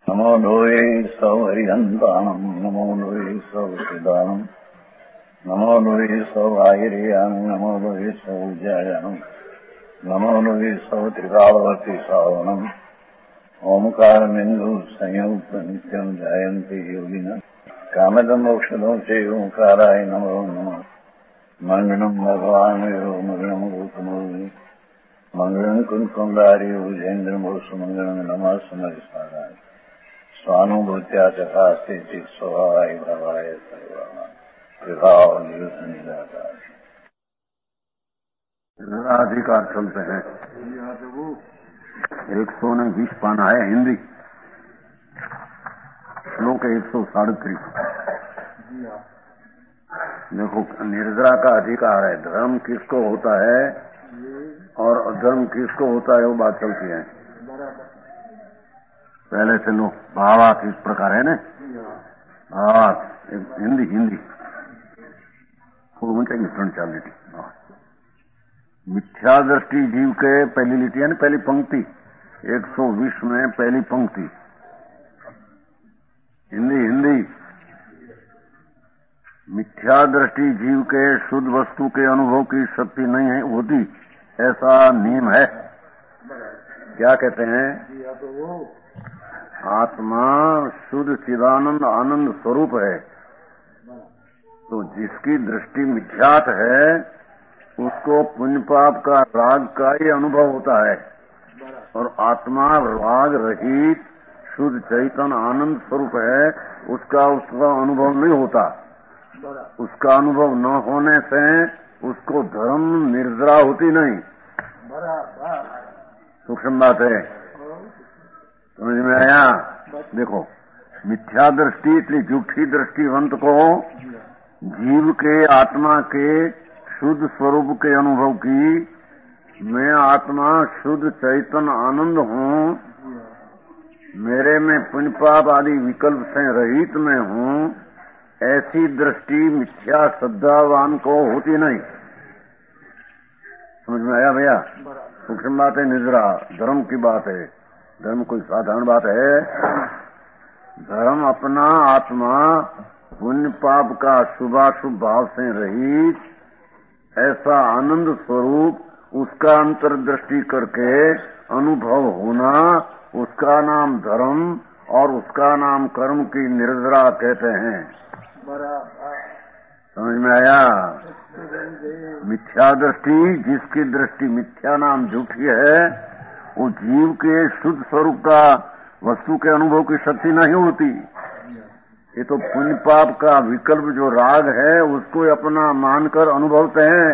नमो लोये सौहरिहन्ताणम् नमो लोये सौचिदानम् नमो लोये सौभागिर्यानम् नमो लोये सौज्यायानम् नमो लोये सौत्रिकावती सावनम् ओंकारमिन्दु संयुक्त नित्यम् जायन्ति योगिनः कामदमोक्षदो च ओंकाराय नमो नमः मङ्गलम् भगवान् मङ्गलम् गौतमोऽपि मङ्गलम् कुन्कुण्डार्यो जयेन्द्रमो सुमङ्गलम् नमः समरिसाराय स्वानुभूत्या चकास्ते स्वभावाय भवाय सर्वाणाम् प्रभाव निराकार अधिकार चलते हैं। 120 पाना है हिंदी श्लोक 137। देखो, निर्जरा का अधिकार है। धर्म किसको होता है और अधर्म किसको होता है, वो बात चलती है। पहले से लोग भावार्थ इस प्रकार है ना, भावार्थ हिंदी थोड़ा चाहिए 3-4 लिटी। मिथ्या दृष्टि जीव के पहली लिटी है ना, पहली पंक्ति 120 में पहली पंक्ति हिंदी। मिथ्या दृष्टि जीव के शुद्ध वस्तु के अनुभव की शक्ति नहीं है होती, ऐसा नियम है। क्या कहते हैं? आत्मा शुद्ध चिदानंद आनंद स्वरूप है। तो जिसकी दृष्टि मिथ्यात है उसको पुण्य पाप का राग का ही अनुभव होता है, और आत्मा राग रहित शुद्ध चैतन्य आनंद स्वरूप है, उसका अनुभव नहीं होता। उसका अनुभव न होने से उसको धर्म निर्जरा होती नहीं। सूक्ष्म बात है, समझ में आया? देखो, मिथ्या दृष्टि इसलिए झूठी दृष्टिवंत को जीव के आत्मा के शुद्ध स्वरूप के अनुभव की, मैं आत्मा शुद्ध चैतन्य आनंद हूँ, मेरे में पुण्य पाप आदि विकल्प से रहित में हूँ, ऐसी दृष्टि मिथ्या श्रद्धावान को होती नहीं। समझ में आया भैया? सूक्ष्म बात है, निजरा धर्म की बात है। धर्म कोई साधारण बात है? धर्म अपना आत्मा पुण्य पाप का शुभाशुभ भाव से रहित ऐसा आनंद स्वरूप, उसका अंतर्दृष्टि करके अनुभव होना, उसका नाम धर्म और उसका नाम कर्म की निर्जरा कहते हैं। समझ में आया? मिथ्या दृष्टि, जिसकी दृष्टि मिथ्या नाम झूठी है, वो जीव के शुद्ध स्वरूप का वस्तु के अनुभव की शक्ति नहीं होती। ये तो पुण्य पाप का विकल्प जो राग है उसको अपना मानकर अनुभवते हैं।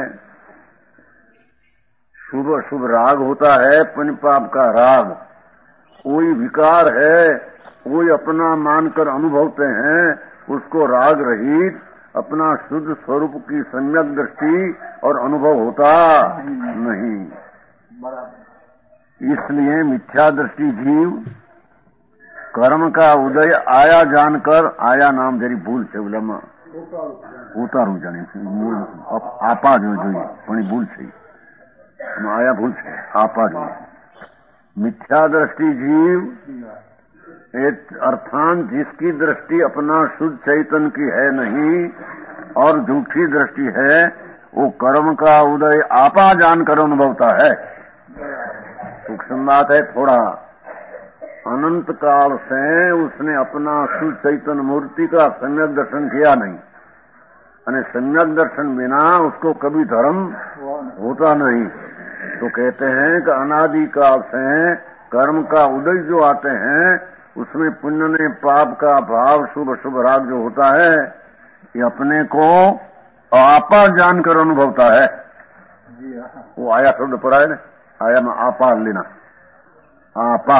शुभ शुभ राग होता है, पुण्य पाप का राग कोई विकार है, कोई अपना मानकर अनुभवते हैं, उसको राग रहित अपना शुद्ध स्वरूप की सम्यक दृष्टि और अनुभव होता नहीं। इसलिए मिथ्या दृष्टि जीव कर्म का उदय आया जानकर, आया नाम जरी भूल છે ઉલામાં ઉતારું જાણે મૂળ આપા જોઈએ પણ ભૂલ છે, આયા ભૂલ છે, આપા જોઈએ। मिथ्या दृष्टि जीव अर्थात जिसकी दृष्टि अपना शुद्ध चैतन्य की है नहीं और झूठी दृष्टि है, वो कर्म का उदय आपा जानकर अनुभवता है। सूक्ष्म बात है थोड़ा। अनंत काल से उसने अपना शुद्ध चैतन्य मूर्ति का सम्यक दर्शन किया नहीं, और सम्यक दर्शन बिना उसको कभी धर्म होता नहीं। तो कहते हैं कि अनादि काल से कर्म का उदय जो आते हैं, उसमें पुण्य ने पाप का भाव शुभ शुभ राग जो होता है, ये अपने को आपा जानकर अनुभवता है। वो आया शब्द पड़ा है ना, आया में आपा लेना, आपा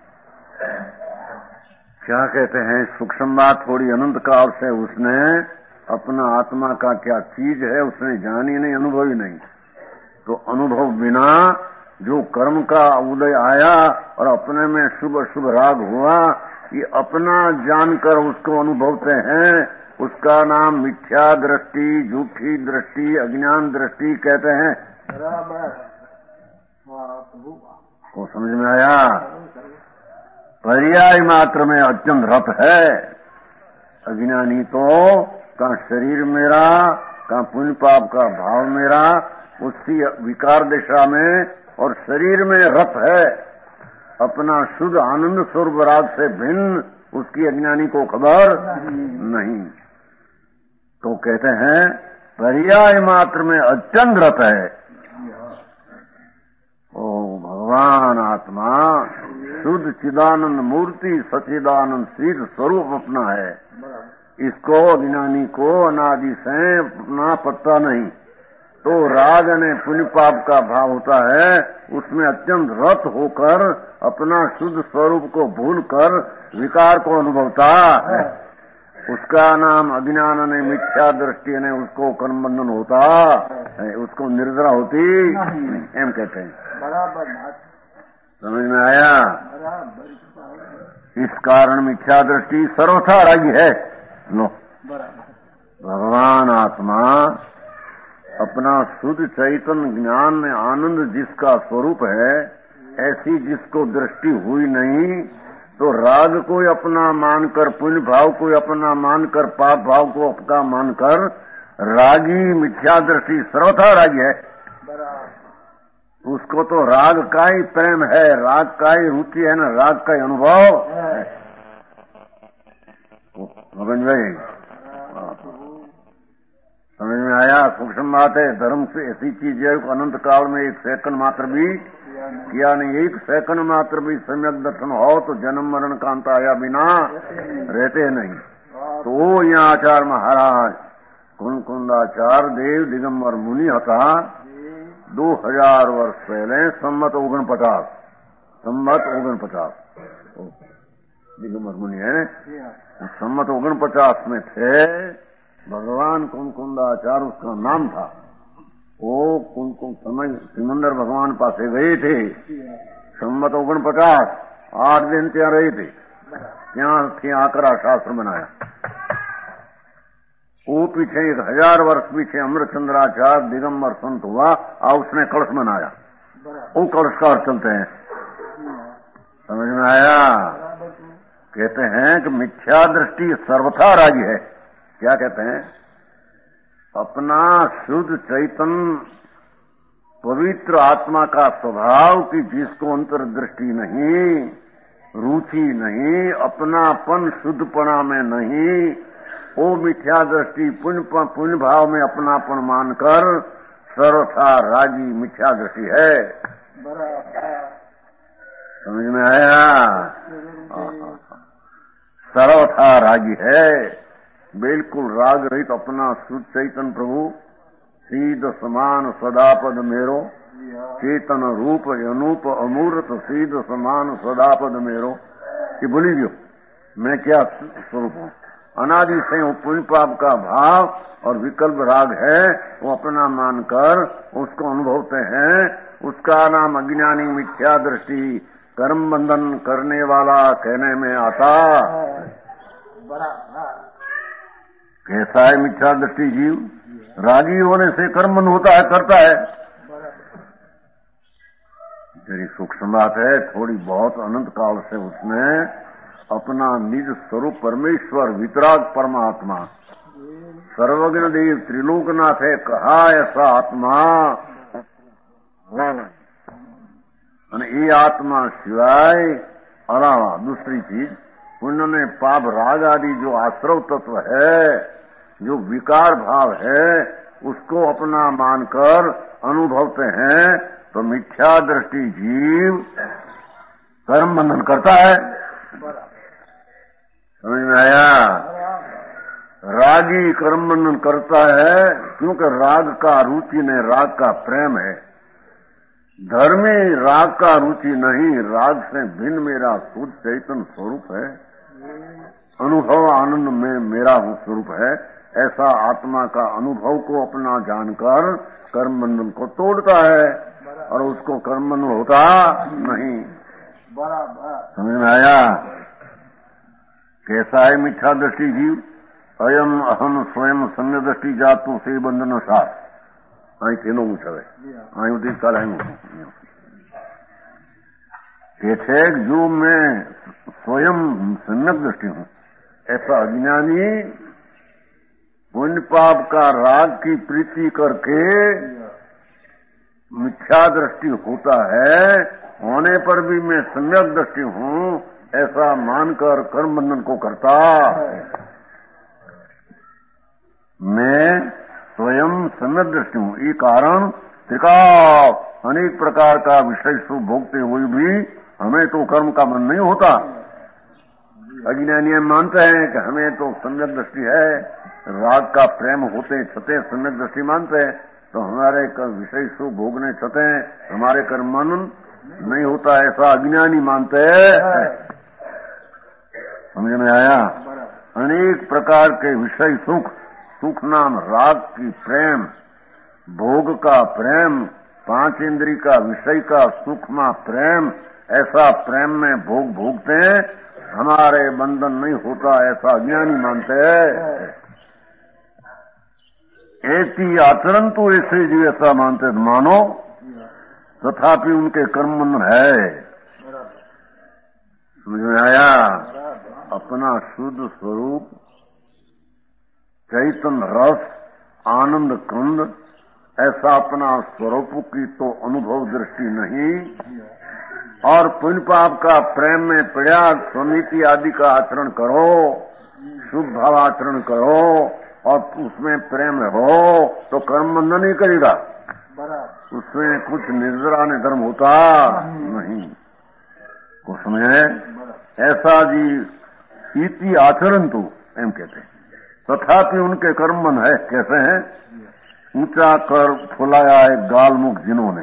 क्या कहते हैं? सूक्ष्म बात थोड़ी। अनंत काल से उसने अपना आत्मा का क्या चीज है उसने जानी नहीं, अनुभव ही नहीं। तो अनुभव बिना जो कर्म का उदय आया और अपने में शुभ शुभ राग हुआ, ये अपना जानकर उसको अनुभवते हैं। उसका नाम मिथ्या दृष्टि, झूठी दृष्टि, अज्ञान दृष्टि कहते हैं। वो समझ में आया? पर्याय मात्र में अत्यंत रत है। अज्ञानी तो कहाँ शरीर मेरा, कहाँ पुण्य पाप का भाव मेरा, उसी विकार दिशा में और शरीर में रत है। अपना शुद्ध आनंद स्वरूप राग से भिन्न उसकी अज्ञानी को खबर नहीं। तो कहते हैं पर्याय मात्र में अत्यंत रत है। ओ भगवान आत्मा शुद्ध चिदानंद मूर्ति सचिदानंद सिद्ध स्वरूप अपना है। इसको अज्ञानी को अनादि से अपना पता नहीं। तो राग ने पुण्य पाप का भाव होता है, उसमें अत्यंत रत होकर अपना शुद्ध स्वरूप को भूलकर विकार को अनुभवता है। उसका नाम अज्ञान ने मिथ्या दृष्टि ने उसको कर्म बंधन होता है, उसको निर्जरा होती एम कहते हैं। समझ में आया? इस कारण मिथ्या दृष्टि सर्वथा रागी है। लो भगवान आत्मा अपना शुद्ध चैतन्य ज्ञान में आनंद जिसका स्वरूप है, ऐसी जिसको दृष्टि हुई नहीं, तो राग को अपना मानकर, पुण्य भाव को अपना मानकर, पाप भाव को अपना मानकर रागी मिथ्या दृष्टि सर्वथा रागी है। उसको तो राग का ही प्रेम है, राग का ही रुचि है ना, राग का ही अनुभव है। समझ भाई, समझ में आया? सूक्ष्म बात है। धर्म से ऐसी चीज है अनंत काल में एक सेकंड मात्र भी किया नहीं। एक सेकंड मात्र भी सम्यक दर्शन हो तो जन्म मरण का अंत आया बिना रहते नहीं। तो वो यहाँ आचार्य महाराज कुंकुंदाचार्य देव दिगंबर मुनि था 2000 वर्ष पहले, संमत 49 दिगंबर मुनि है। संमत 49 में थे। भगवान कुंकुंदाचार्य उसका नाम था। वो कुंकुम समय सिमंदर भगवान पासे गए थे। संमत 49 8 दिन ત્યાં रहे थे। ત્યાં आकर शास्त्र बनाया। वो पीछे 1000 वर्ष पीछे अमृतचंद्राचार्य दिगंबर संत हुआ और उसने कलश बनाया। वो कलश का अर्थ चलते हैं। समझ में आया? कहते हैं कि मिथ्या दृष्टि सर्वथा रागी है। क्या कहते हैं? अपना शुद्ध चैतन्य पवित्र आत्मा का स्वभाव की जिसको अंतर्दृष्टि नहीं, रुचि नहीं, अपनापन शुद्धपना में नहीं, वो मिथ्या दृष्टि पुण्य भाव में अपनापन मानकर सर्वथा रागी मिथ्या दृष्टि है। समझ में आया? सर्वथा रागी है। बिल्कुल राग रहित अपना शुद्ध चैतन्य प्रभु सीध समान सदापद मेरो, चेतन रूप अनूप अमूर्त सीध समान सदापद मेरो। ये बोली दियो मैं क्या स्वरूप हूँ। अनादि से वो पुण्य पाप का भाव और विकल्प राग है, वो अपना मानकर उसको अनुभवते हैं। उसका नाम अज्ञानी मिथ्या दृष्टि कर्म बंधन करने वाला कहने में आता। कैसा है मिथ्या दृष्टि जीव? रागी होने से कर्म बंध होता है, करता है। तेरी सूक्ष्म बात है। थोड़ी बहुत अनंत काल से उसने अपना निज स्वरूप परमेश्वर वितराग परमात्मा सर्वज्ञ देव त्रिलोकनाथ है कहा ऐसा आत्मा। ये आत्मा सिवाय अलावा दूसरी चीज उन्होंने पाप राग आदि जो आश्रव तत्व है, जो विकार भाव है, उसको अपना मानकर अनुभवते हैं। तो मिथ्या दृष्टि जीव कर्म बंधन करता है। समझ में आया? रागी कर्म बंधन करता है क्योंकि राग का रुचि ने राग का प्रेम है। धर्मी राग का रुचि नहीं, राग से भिन्न मेरा शुद्ध चैतन्य स्वरूप है, अनुभव आनंद में मेरा स्वरूप है। ऐसा आत्मा का अनुभव को अपना जानकर कर्म बंधन को तोड़ता है और उसको कर्म बंधन होता नहीं। समझ में आया? कैसा है मिथ्या दृष्टि जीव? अयम अहम स्वयं संग दृष्टि जातु से बंधन साथ आई तेनो मुझे आई उदी काल आई जो मैं स्वयं सम्यक दृष्टि हूं, ऐसा अज्ञानी पुण्य पाप का राग की प्रीति करके मिथ्या दृष्टि होता है, होने पर भी मैं सम्यक दृष्टि हूं ऐसा मानकर कर्म बंधन को करता। मैं स्वयं सम्यक दृष्टि हूं, ये कारण त्रिकाल अनेक प्रकार का विषय सुख भोगते हुए भी हमें तो कर्म का मन नहीं होता। अज्ञानी मानते हैं कि हमें तो सम्यक दृष्टि है, राग का प्रेम होते छते सम्यक दृष्टि मानते हैं, तो हमारे विषय सुख भोगने छते हमारे कर्म मन नहीं होता, ऐसा अज्ञानी मानते हैं। समझ में आया? अनेक प्रकार के विषय सुख, सुख नाम राग की प्रेम, भोग का प्रेम, पांच इंद्री का विषय का सुख में प्रेम, ऐसा प्रेम में भोग भोगते हैं, हमारे बंधन नहीं होता, ऐसा अज्ञानी मानते हैं। ऐसी आचरण तो ऐसे जो ऐसा मानते मानो, तथापि उनके कर्म बंधन है। समझ में आया? अपना शुद्ध स्वरूप चैतन्य रस आनंद कंद, ऐसा अपना स्वरूप की तो अनुभव दृष्टि नहीं, और पुण्य पाप का प्रेम में पड़ा समिति आदि का आचरण करो, शुभ भाव आचरण करो और उसमें प्रेम हो तो कर्म बंधन नहीं करेगा, उसमें कुछ निर्जरा धर्म होता नहीं। उसमें ऐसा जी इति आचरण तो एम कहते हैं, तथापि उनके कर्म बंधन है। कैसे हैं? ऊंचा कर फुलाया है गाल मुख जिन्होंने,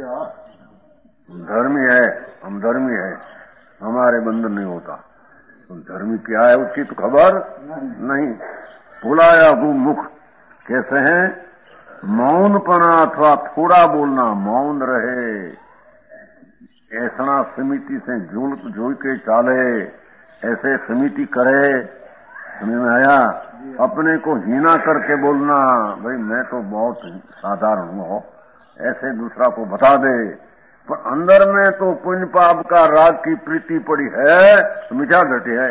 धर्मी है, हम धर्मी है, हमारे बंधन नहीं होता। तो धर्मी क्या है उसकी तो खबर नहीं। फुलाया हूं मुख कैसे हैं? मौनपना अथवा थोड़ा बोलना, मौन रहे, ऐसा समिति से जोड़ के चाले, ऐसे समिति करे। समझ में आया? अपने को हीना करके बोलना, भाई मैं तो बहुत साधारण हूं, ऐसे दूसरा को बता दे, पर अंदर में तो पुण्य पाप का राग की प्रीति पड़ी है, तो मिठा घटी है।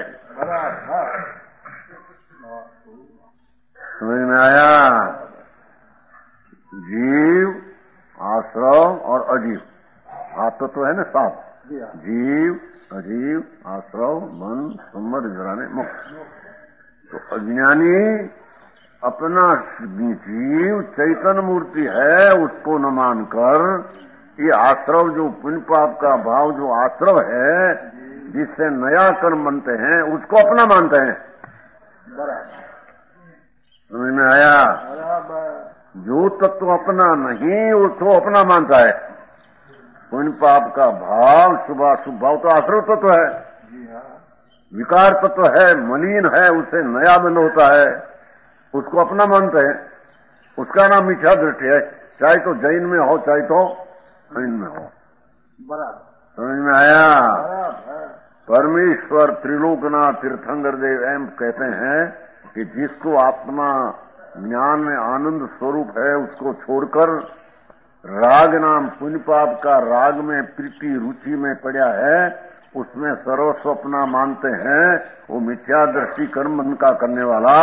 समझ में आया? जीव, आश्रव और अजीव, आप तो है ना साफ, जीव, अजीव, आश्रव, मन, संबंध, जराने, मुक्त। तो अज्ञानी अपना जीव चैतन्य मूर्ति है उसको न मानकर, ये आश्रव जो पुण्य पाप का भाव जो आश्रव है जिससे नया कर्म बनते हैं उसको अपना मानते हैं। समझ में आया? जो तत्व अपना नहीं उसको अपना मानता है। पुण्य पाप का भाव, शुभ भाव तो आश्रव तत्व है, विकार तत्व है, मलिन है, उससे नया बंध होता है, उसको अपना मानते हैं। उसका नाम मिथ्या दृष्टि है, चाहे तो जैन में हो चाहे तो जैन में हो। समझ में आया? परमेश्वर त्रिलोकनाथ तीर्थंकर देव एम कहते हैं कि जिसको आत्मा ज्ञान में आनंद स्वरूप है उसको छोड़कर राग नाम पुण्य पाप का राग में प्रीति रुचि में पड़ा है, उसमें सर्वस्व अपना मानते हैं, वो मिथ्या दृष्टि कर्म बंध का करने वाला।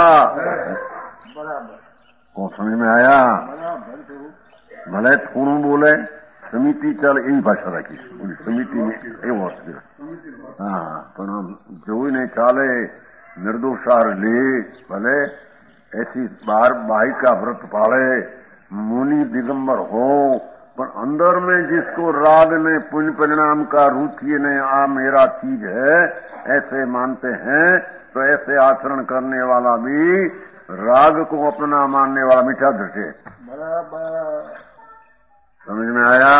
को समझ में आया? भले थोड़ू बोले, समिति चल यही भाषा रखी, समिति में एवं हाँ, पर जो ही नहीं चाले निर्दोषार ले, भले ऐसी बाहर बाही का व्रत पाले, मुनि दिगंबर हो, पर अंदर में जिसको राग ने पुण्य परिणाम का रुचि ने आ मेरा चीज है ऐसे मानते हैं, तो ऐसे आचरण करने वाला भी राग को अपना मानने वाला मिथ्या दृष्टि है। समझ में आया?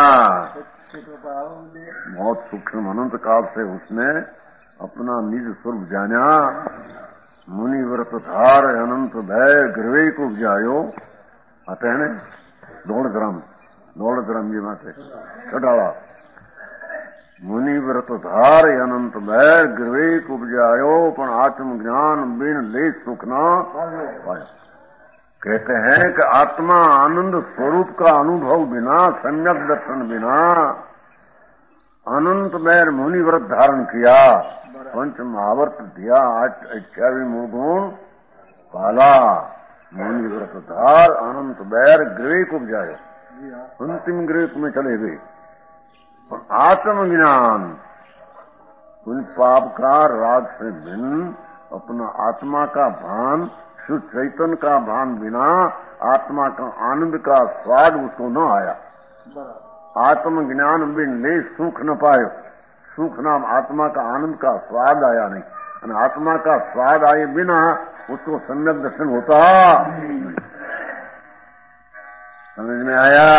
बहुत सूक्ष्म अनंत काल से उसने अपना निज स्वरूप जाना। मुनि व्रत धार अनंत भय गिरवे को जायो, आते हैं ना 1.5 ग्राम जी माते कटाड़ा। मुनि व्रत धार अनंत भय गिरवे को उपजायो, पण आत्मज्ञान बिन ले सुख न पायो। कहते हैं कि आत्मा आनंद स्वरूप का अनुभव बिना, सम्यक दर्शन बिना अनंत बैर मुनि व्रत धारण किया, पंच महावर्त दिया 28 मूल गुण पाला मौनी व्रत धार अनंत बैर ग्रेक उपजाए अंतिम ग्रेक में चले गए। और आत्मज्ञान उन पाप का राग से भिन्न अपना आत्मा का भान शुद्ध चैतन्य का भान बिना आत्मा का आनंद का स्वाद उसको न आया। आत्मज्ञान बिन ले सुख न पाए, सुख नाम आत्मा का आनंद का स्वाद आया नहीं, और आत्मा का स्वाद आए बिना उसको सम्यक दर्शन होता। समझ में आया?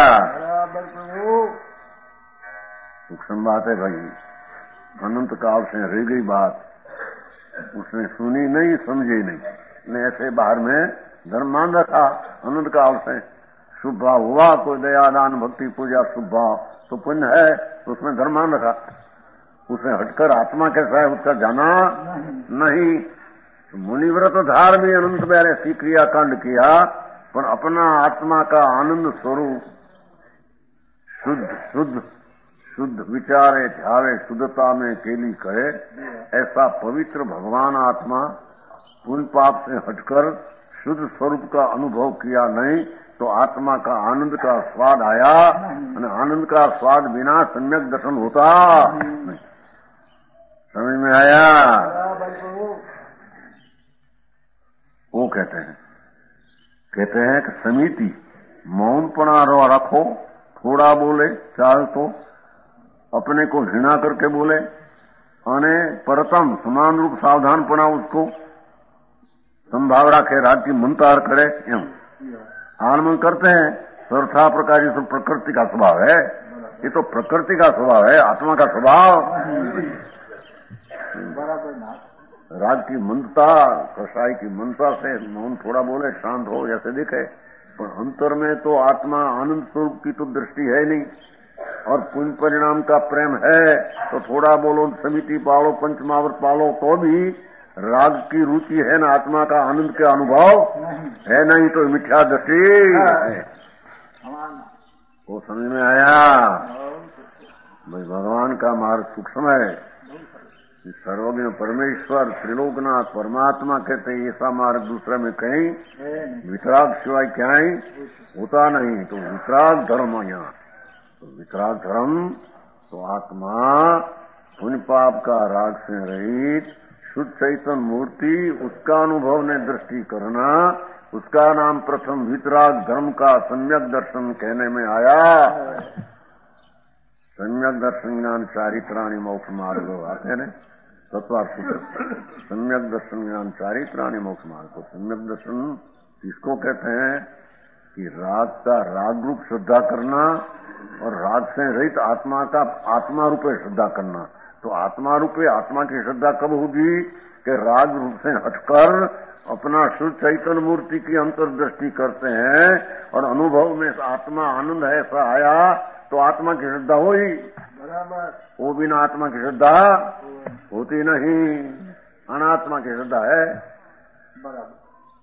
सूक्ष्म बात है भाई, अनंत काल से रह गई बात, उसने सुनी नहीं समझी नहीं, ने ऐसे बाहर में धर्म मान रखा। अनंत काल से शुभ भाव हुआ, कोई दयादान भक्ति पूजा शुभ भाव तो पुण्य है, तो उसमें धर्म मान रखा। उसने हटकर आत्मा कैसा है उसका जाना नहीं। तो मुनिव्रत धार भी अनंत में ऐसी क्रिया कांड किया, पर अपना आत्मा का आनंद स्वरूप शुद्ध शुद्ध शुद्ध विचारे ध्यावे शुद्धता में केली करे, ऐसा पवित्र भगवान आत्मा पुण्य पाप से हटकर शुद्ध स्वरूप का अनुभव किया नहीं, तो आत्मा का आनंद का स्वाद आया, और आनंद का स्वाद बिना सम्यक दर्शन होता नहीं। समझ में आया? वो कहते हैं कि समिति मौनपना रखो, थोड़ा बोले चाहे तो अपने को घृणा करके बोले, अने परतम समान रूप सावधानपना उसको संभावना के राज की मंतार करे। आनंद करते हैं सर्था प्रकार ये सब प्रकृति का स्वभाव है, ये तो प्रकृति का स्वभाव है, आत्मा का स्वभाव राज की मनता कसाई की मनता से मौन थोड़ा बोले शांत हो जैसे दिखे, पर अंतर में तो आत्मा आनंद स्वरूप की तो दृष्टि है नहीं, और पुण्य परिणाम का प्रेम है, तो थोड़ा बोलो समिति पालो पंचमावर्त पालो तो भी राग की रुचि है ना, आत्मा का आनंद के अनुभव है नहीं, तो मिथ्या दृष्टि है। वो समझ में आया भाई? भगवान का मार्ग सूक्ष्म है, सर्वज्ञ परमेश्वर त्रिलोकनाथ परमात्मा कहते हैं, ऐसा मार्ग दूसरे में कहीं वितराग सिवाय क्या ही होता नहीं। तो वितराग धर्म यहाँ, तो वितराग धर्म तो आत्मा पुण्य पाप का राग से रहित शुद्ध चैतन्य मूर्ति, उसका अनुभव ने दृष्टि करना, उसका नाम प्रथम वितराग धर्म का सम्यक दर्शन कहने में आया। सम्यक दर्शन ज्ञान चारित्राणि मोक्ष मार्ग आते हैं तत्वार्थ सूत्र। सम्यक दर्शन ज्ञान चारित्राणि मोक्ष मार्ग। तो सम्यक दर्शन इसको कहते हैं कि राग का राग रूप श्रद्धा करना, और राग से रहित आत्मा का आत्मा रूपे श्रद्धा करना। तो आत्मा रूपे आत्मा की श्रद्धा कब होगी कि राग रूप से हटकर अपना शुद्ध चैतन्य मूर्ति की अंतर्दृष्टि करते हैं, और अनुभव में आत्मा आनंद है ऐसा आया, तो आत्मा की श्रद्धा हुई। बराबर। वो बिना आत्मा की श्रद्धा होती नहीं, अनात्मा की श्रद्धा है। बराबर।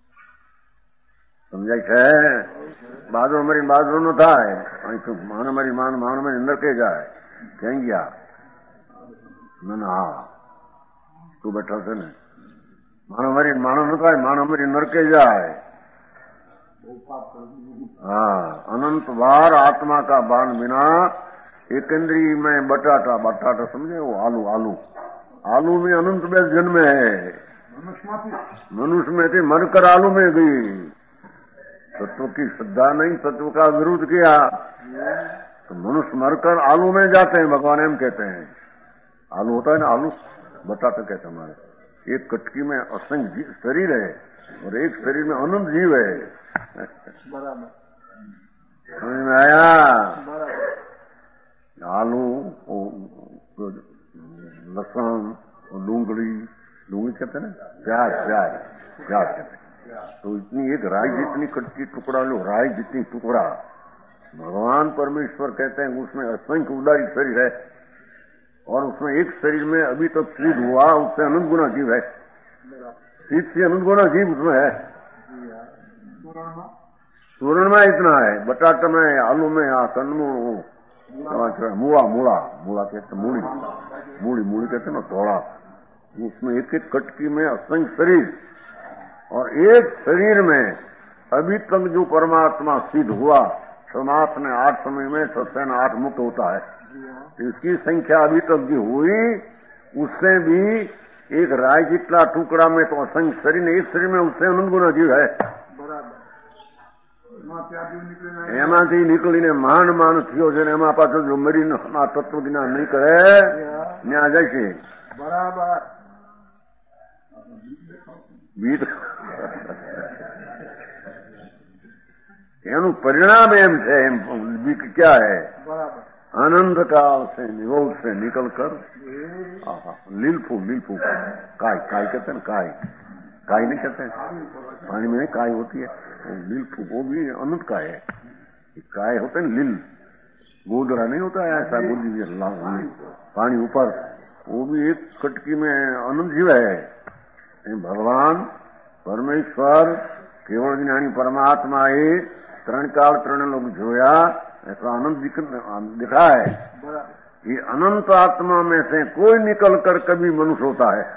समझाई है? बाजू हमारी बाजू न था मान हमारी मान में अंदर के जाए कहीं गया ना, तू बैठा से नहीं मानो न था, मान हमारी अंदर के जाए। हाँ, अनंत बार आत्मा का बाण बिना एक इंद्री में बटाटा समझे, वो आलू में अनंत बेस जन्म है। मनुष्य में थी मरकर आलू में गई। तत्व की श्रद्धा नहीं, तत्व का विरोध किया तो मनुष्य मरकर आलू में जाते हैं। भगवान एम कहते हैं, आलू होता है ना, आलू बटाटा कहते हैं हमारे। एक कटकी में असंख्य शरीर है और एक शरीर में अनंत जीव है। बराबर। समझ में आया? आलू, लहसुन, डूंगरी कहते हैं ना, प्याज कहते हैं। तो इतनी एक राई जितनी कटकी टुकड़ा लो, राई जितनी टुकड़ा भगवान परमेश्वर कहते हैं, उसमें असंख्य उदारी शरीर है, और उसमें एक शरीर में अभी तक सीध हुआ, उससे अनंत गुना जीव है। सीध से अनंत गुना जीव उसमें है। सूरण में इतना है, बटाटा में, आलू में, कन्नू, मूला कहते, मूली कहते ना, थोड़ा उसमें एक एक कटकी में असंख्य शरीर, और एक शरीर में अभी तक जो परमात्मा सिद्ध हुआ, समाप्त ने 8 समय में सत्सैन 8 मुक्त होता है, तो इसकी संख्या अभी तक जो हुई उससे भी एक राय जितना टुकड़ा में तो असंख्य शरीर ने, एक शरीर में उससे अनंत गुना जीव है। એમાંથી નીકળીને માંડ માંડ થયો છે ને એમાં પાછો જો મરીને તત્વ જ્ઞાન નહીં કરે ત્યાં જશે બરાબર એનું પરિણામ એમ છે, એમ क्या है, आनंद काल से निरोध से निकल कर लीलफू लीलफू काय काय कहते हैं, काय नहीं कहते हैं, पानी में काय होती है, लीलफू वो भी अनंत काय है। काय होते हैं लील, गोदरा नहीं होता है ऐसा गोदी पानी ऊपर, वो भी एक कटकी में अनंत जीव है। भगवान परमेश्वर केवल ज्ञानी परमात्मा ये त्रण काल त्रण लोग जोया ऐसा अनंत दिखा है। ये अनंत आत्मा में से कोई निकल कर कभी मनुष्य होता है,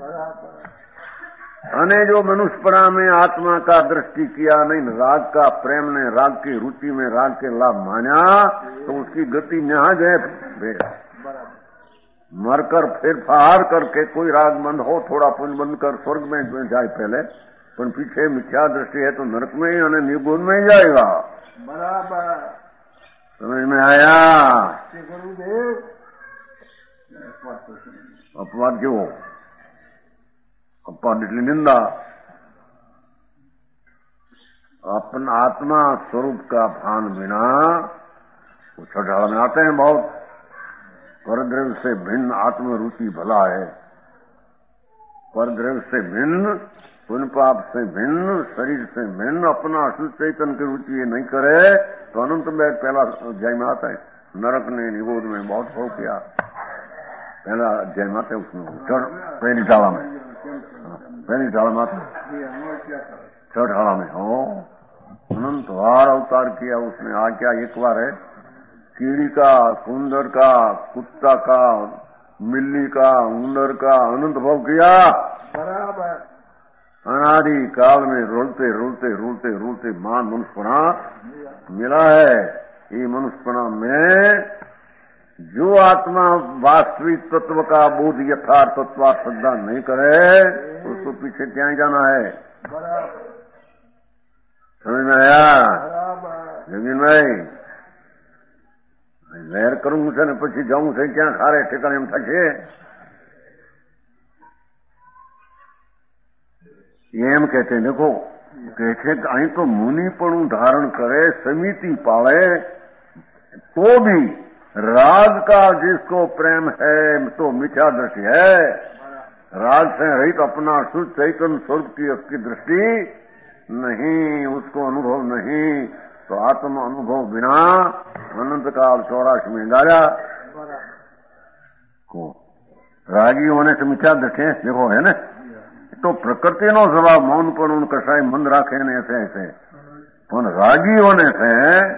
अने जो मनुष्यपणा में आत्मा का दृष्टि किया नहीं, राग का प्रेम ने राग की रुचि में राग के लाभ माना, तो उसकी गति न्याज है। मरकर फिर फहार करके कोई राग बंद हो, थोड़ा पुण्य बंद कर स्वर्ग में जाए पहले, पर पीछे मिथ्या दृष्टि है तो नरक में ही और निर्गुण में ही जाएगा। बराबर समझ में आया? अपवाद क्यों? अपवाद इसलिए निंदा। अपना आत्मा स्वरूप का भान बिना वो छठाड़ा में आते हैं बहुत। परद्रव्य से भिन्न आत्मरुचि भला है, परद्रव्य से भिन्न, पुण्य पाप से भिन्न, शरीर से भिन्न अपना अशुद्ध चैतन्य की रुचि ये नहीं करे तो अनंत में पहला अध्याय में आता है। नरक ने निगोद में बहुत हो किया, पहला अध्याय में आता है उसमें पहली ठाड़ा में, पहली ठाड़ा में आता छठाड़ा में हो अनंत वार अवतार किया उसने। आ क्या एक बार है, कीड़ी का, कुंदर का, कुत्ता का, मिल्ली का, उंदर का अनंत भव किया। बराबर अनादि काल में रोलते रोलते रोलते रोलते मान मनुष्यपणा मिला है। ये मनुष्यपणा में जो आत्मा वास्तविक तत्व का बोध यथार्थ तत्व श्रद्धा नहीं करे उसको पीछे क्या जाना है। समझ में आया? लेकिन भाई लहर करूं से ने પછી જાઉં છે ક્યાં ખારે ઠેકાણે એમ થશે એમ कहते देखो कहते અહીં तो मुनिपणું धारण करे, समिति पाले, तो भी राग का जिसको प्रेम है तो मिथ्या दृष्टि है। राग से रहित अपना शुद्ध चैतन्य स्वरूप की उसकी दृष्टि नहीं, उसको अनुभव नहीं, तो आत्म अनुभव बिना अनंत काल 84 में गाया को रागी होने से मिथ्या दृष्टि देखो है ना। तो प्रकृति नो स्वभाव मौन पर उन कसाई मंद राखे ने ऐसे ऐसे, पर रागी होने से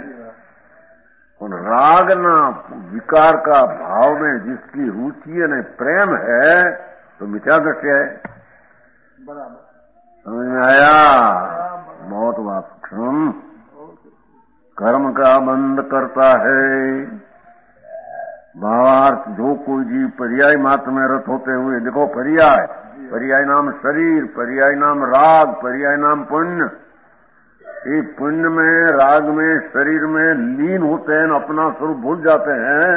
उन राग ना विकार का भाव में जिसकी रुचि ने प्रेम है तो मिथ्या दृष्टि है। बराबर समझ में आया? बहुत वास्तव कर्म का बंद करता है। भावार्थ जो कोई जीव पर्याय मात्र में रत होते हुए, देखो पर्याय, पर्याय नाम शरीर, पर्याय नाम राग, पर्याय नाम पुण्य। ये पुण्य में, राग में, शरीर में लीन होते हैं, अपना स्वरूप भूल जाते हैं।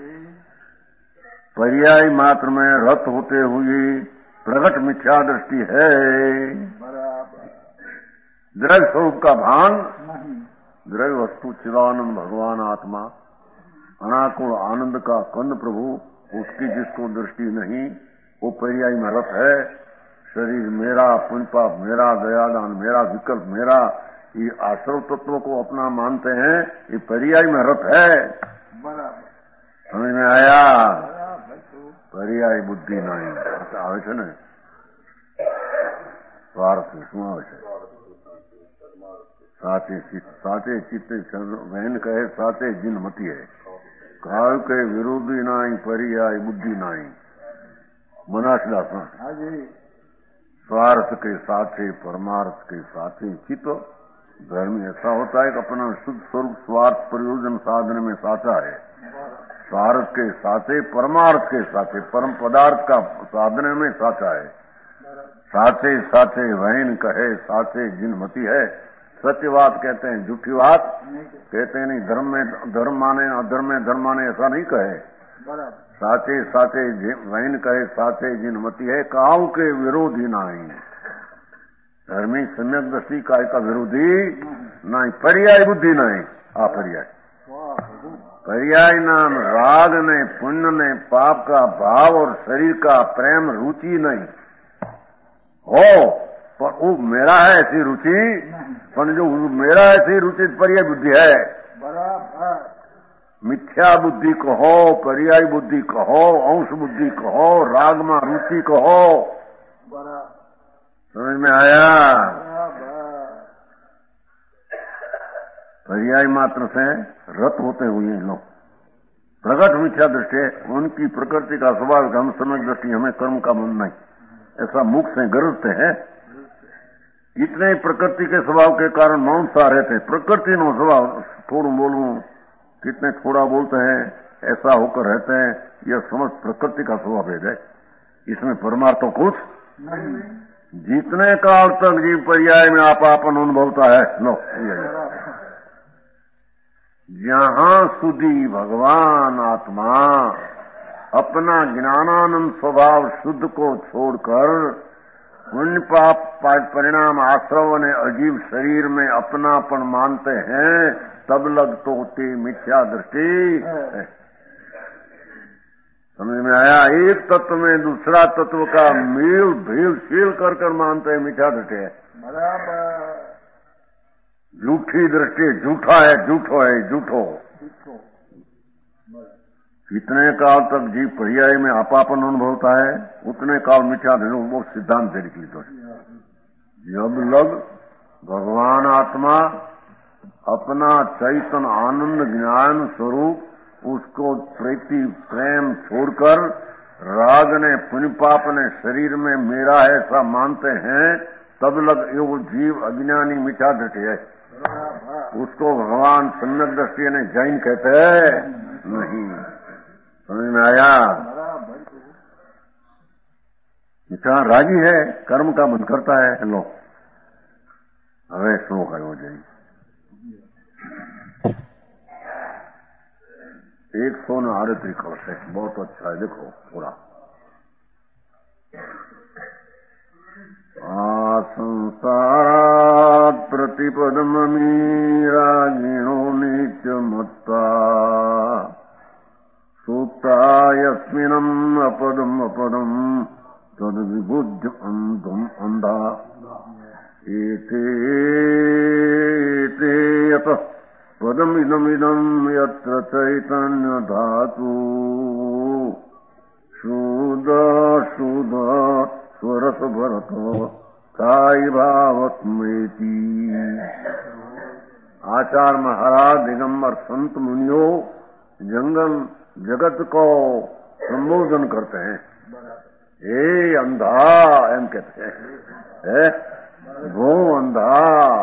पर्याय मात्र में रत होते हुए प्रगट मिथ्या दृष्टि है। द्रव्य स्वरूप का भान, द्रव्य वस्तु चिदानंद भगवान आत्मा, अनाकुल आनंद का कंद प्रभु, उसकी जिसको दृष्टि नहीं वो पर्याय में रत है। शरीर मेरा, पुण्य पाप मेरा, दयादान मेरा, विकल्प मेरा, ये आश्रव तत्व को अपना मानते हैं, ये पर्याय में रत है। समझ में आया? पर्याय बुद्धि नहीं આવે છે ને સ્વાર્થ શું આવે છે? साचे चित्ते वहन कहे साचे जिन मती है, काल के विरोधी नाई पर्याय बुद्धि नाई। मनाशदासन स्वार्थ के साथे परमार्थ के साथे चित्त धर्म ऐसा होता है कि अपना शुद्ध स्वरूप स्वार्थ प्रयोजन साधन में साचा है, स्वार्थ के साथे परमार्थ के साथे परम पदार्थ का साधन में साचा है, साथे साथे वहन कहे साथे जिनमती है। सत्य बात कहते हैं, झूठी बात कहते हैं नहीं। धर्म में धर्म माने, अधर्म में धर्म माने, ऐसा नहीं कहे। साथे साथे वहन कहे साथे जिनमती है, काऊ के विरोधी नहीं। धर्मी सम्यक दृष्टि काय का विरोधी नहीं, पर्याय बुद्धि नहीं। अपर्याय पर्याय नाम राग ने, पुण्य ने, पाप का भाव और शरीर का प्रेम रुचि नहीं हो, पर वो मेरा है ऐसी रुचि, पर जो मेरा ऐसी रुचि पर्याय बुद्धि है। मिथ्या बुद्धि कहो, पर्याय बुद्धि कहो, अंश बुद्धि कहो, राग में रुचि कहो, समझ में आया? पर्याय मात्र से रत होते हुए लोग प्रकट मिथ्या दृष्टि है, उनकी प्रकृति का स्वभाव हम सम्यक दृष्टि, हमें कर्म का मन नहीं, ऐसा मुख से गरजते हैं। इतने प्रकृति के स्वभाव के कारण मौनसा रहते हैं। प्रकृति नो स्वभाव थोड़ा बोलूं, कितने थोड़ा बोलते हैं, ऐसा होकर रहते हैं। यह समस्त प्रकृति का स्वभाव है, इसमें परमार्थ तो कुछ नहीं। जितने काल तक जीव पर्याय में आपापन अनुभवता है, लो जहां सुधी भगवान आत्मा अपना ज्ञानानंद स्वभाव शुद्ध को छोड़कर पुण्य पाप परिणाम आश्रव ने अजीब शरीर में अपनापन मानते हैं, तब लग तो होती मिथ्या दृष्टि। समझ में आया? एक तत्व में दूसरा तत्व का मेल भेल शील कर मानते हैं, मिथ्या दृष्टि है। झूठी दृष्टि, झूठा है, झूठो है, झूठो। जितने काल तक जीव पर्याय में आपापन अनुभवता है, उतने काल मिथ्या दृष्टि, वो सिद्धांत है निकली। तो जब लग भगवान आत्मा अपना चैतन्य आनंद ज्ञान स्वरूप उसको प्रीति प्रेम छोड़कर राग ने पुण्य पाप ने शरीर में मेरा है ऐसा मानते हैं, तब लग वो जीव अज्ञानी मिथ्या दृष्टि है। उसको भगवान सम्यक दृष्टि ने जैन कहते हैं नहीं। समझ में आया? मिथ्या रागी है, कर्म का मन करता है। लो हमें श्लोक हो जाए 138 कलश है, बहुत अच्छा है। देखो पूरा संसारात् प्रतिपदममीरागिणो नित्यमत्ता सूक्ता यस्मिनम् अपदम् अपदम् तद्विबुद्ध अन्धम् अन्धा एते यतः पदमिदमिदम् यत्र चैतन्य धातु शुद्ध शुद्ध स्वरस भरत साई भावत्मेति। आचार्य महाराज दिगंबर संत मुनियों जंगल जगत को संबोधन करते हैं। हे अंधा एम कहते हैं, वो अंधा।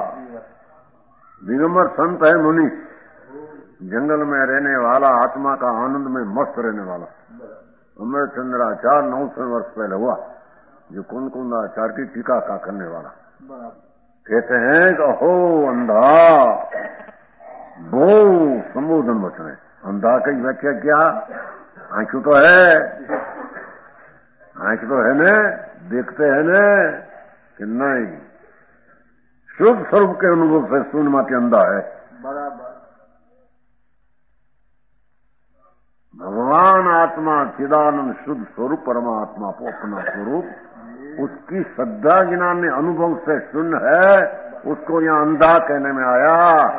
दिगंबर संत है, मुनि, जंगल में रहने वाला, आत्मा का आनंद में मस्त रहने वाला। अमर चंद्राचार्य 900 वर्ष पहले हुआ, जो कुंद आचार्य की टीका का करने वाला। कहते हैं कि हो अंधा, वो संबोधन वचन है। अंधा की व्याख्या क्या? आंखें तो है, आंख तो है न, देखते हैं न कि नहीं? शुद्ध स्वरूप के अनुभव से शून्य मात्र अंधा है। बराबर भगवान आत्मा चिदानंद शुद्ध स्वरूप परमात्मा को अपना स्वरूप उसकी श्रद्धा ज्ञान ने अनुभव से शून्य है, उसको यहाँ अंधा कहने में आया।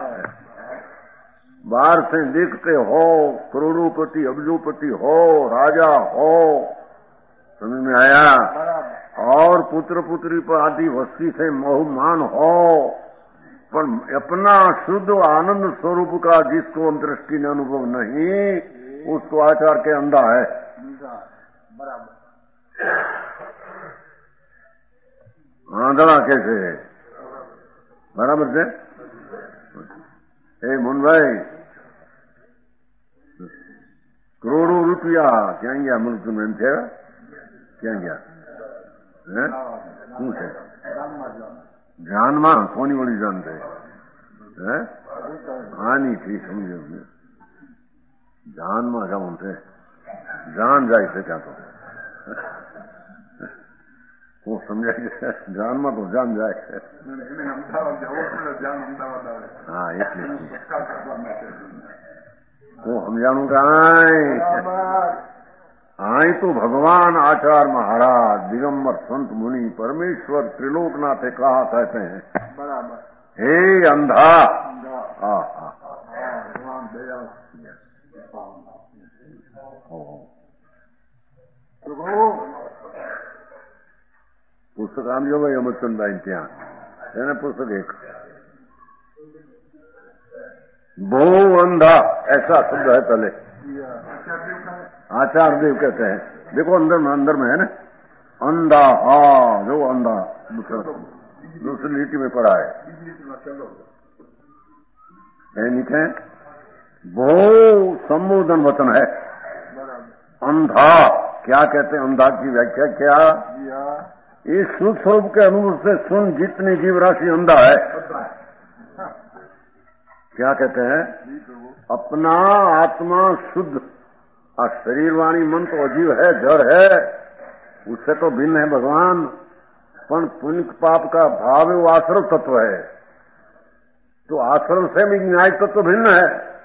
बाहर से देखते हो, करोड़ोपति अब्जोपति हो, राजा हो, समझ में आया? और पुत्र पुत्री पर आदि वस्ती से मोहमान हो, पर अपना शुद्ध आनंद स्वरूप का जिसको दृष्टि ने अनुभव नहीं, उसको आचार के अंधा है। बराबर आंधड़ा कैसे है? बराबर છે? એ મોહનભાઈ, કરોડો રૂપિયા ક્યાં ગયા? મૃત્યુમાં એમ થયા ક્યાં ગયા? શું છે? જાનમાં કોની વળી જાન છે? આની થી સમજો, જાનમાં જવું છે, જાન જાય છે ત્યાં તો. वो समझा जान में तो जान जाए. हाँ એટલે वो समझाणु आई तो भगवान आचार्य महाराज दिगंबर संत मुनि परमेश्वर त्रिलोकनाथ कहा कहते हैं, हे अंधा. પુસ્તક આમ જો ભાઈ અમરચંદભાઈ ત્યાં એને પુસ્તક એક बो अंधा ऐसा शब्द है पहले, आचार्य देव कहते हैं. देखो अंदर में है ना अंधा. हाँ जो अंधा दूसरी लीटी में पड़ा है लिखे बो संबोधन वचन है. अंधा क्या कहते हैं? अंधा की व्याख्या क्या? इस शुद्ध स्वरूप के अनुभव से सुन जितनी जीव राशि अंधा है. क्या कहते हैं? अपना आत्मा शुद्ध, शरीर वाणी मन तो अजीव है, जड़ है, उससे तो भिन्न है भगवान. पण पुण्य पाप का भाव वो आश्रव तत्व है, तो आश्रव से भी न्याय तत्व भिन्न है,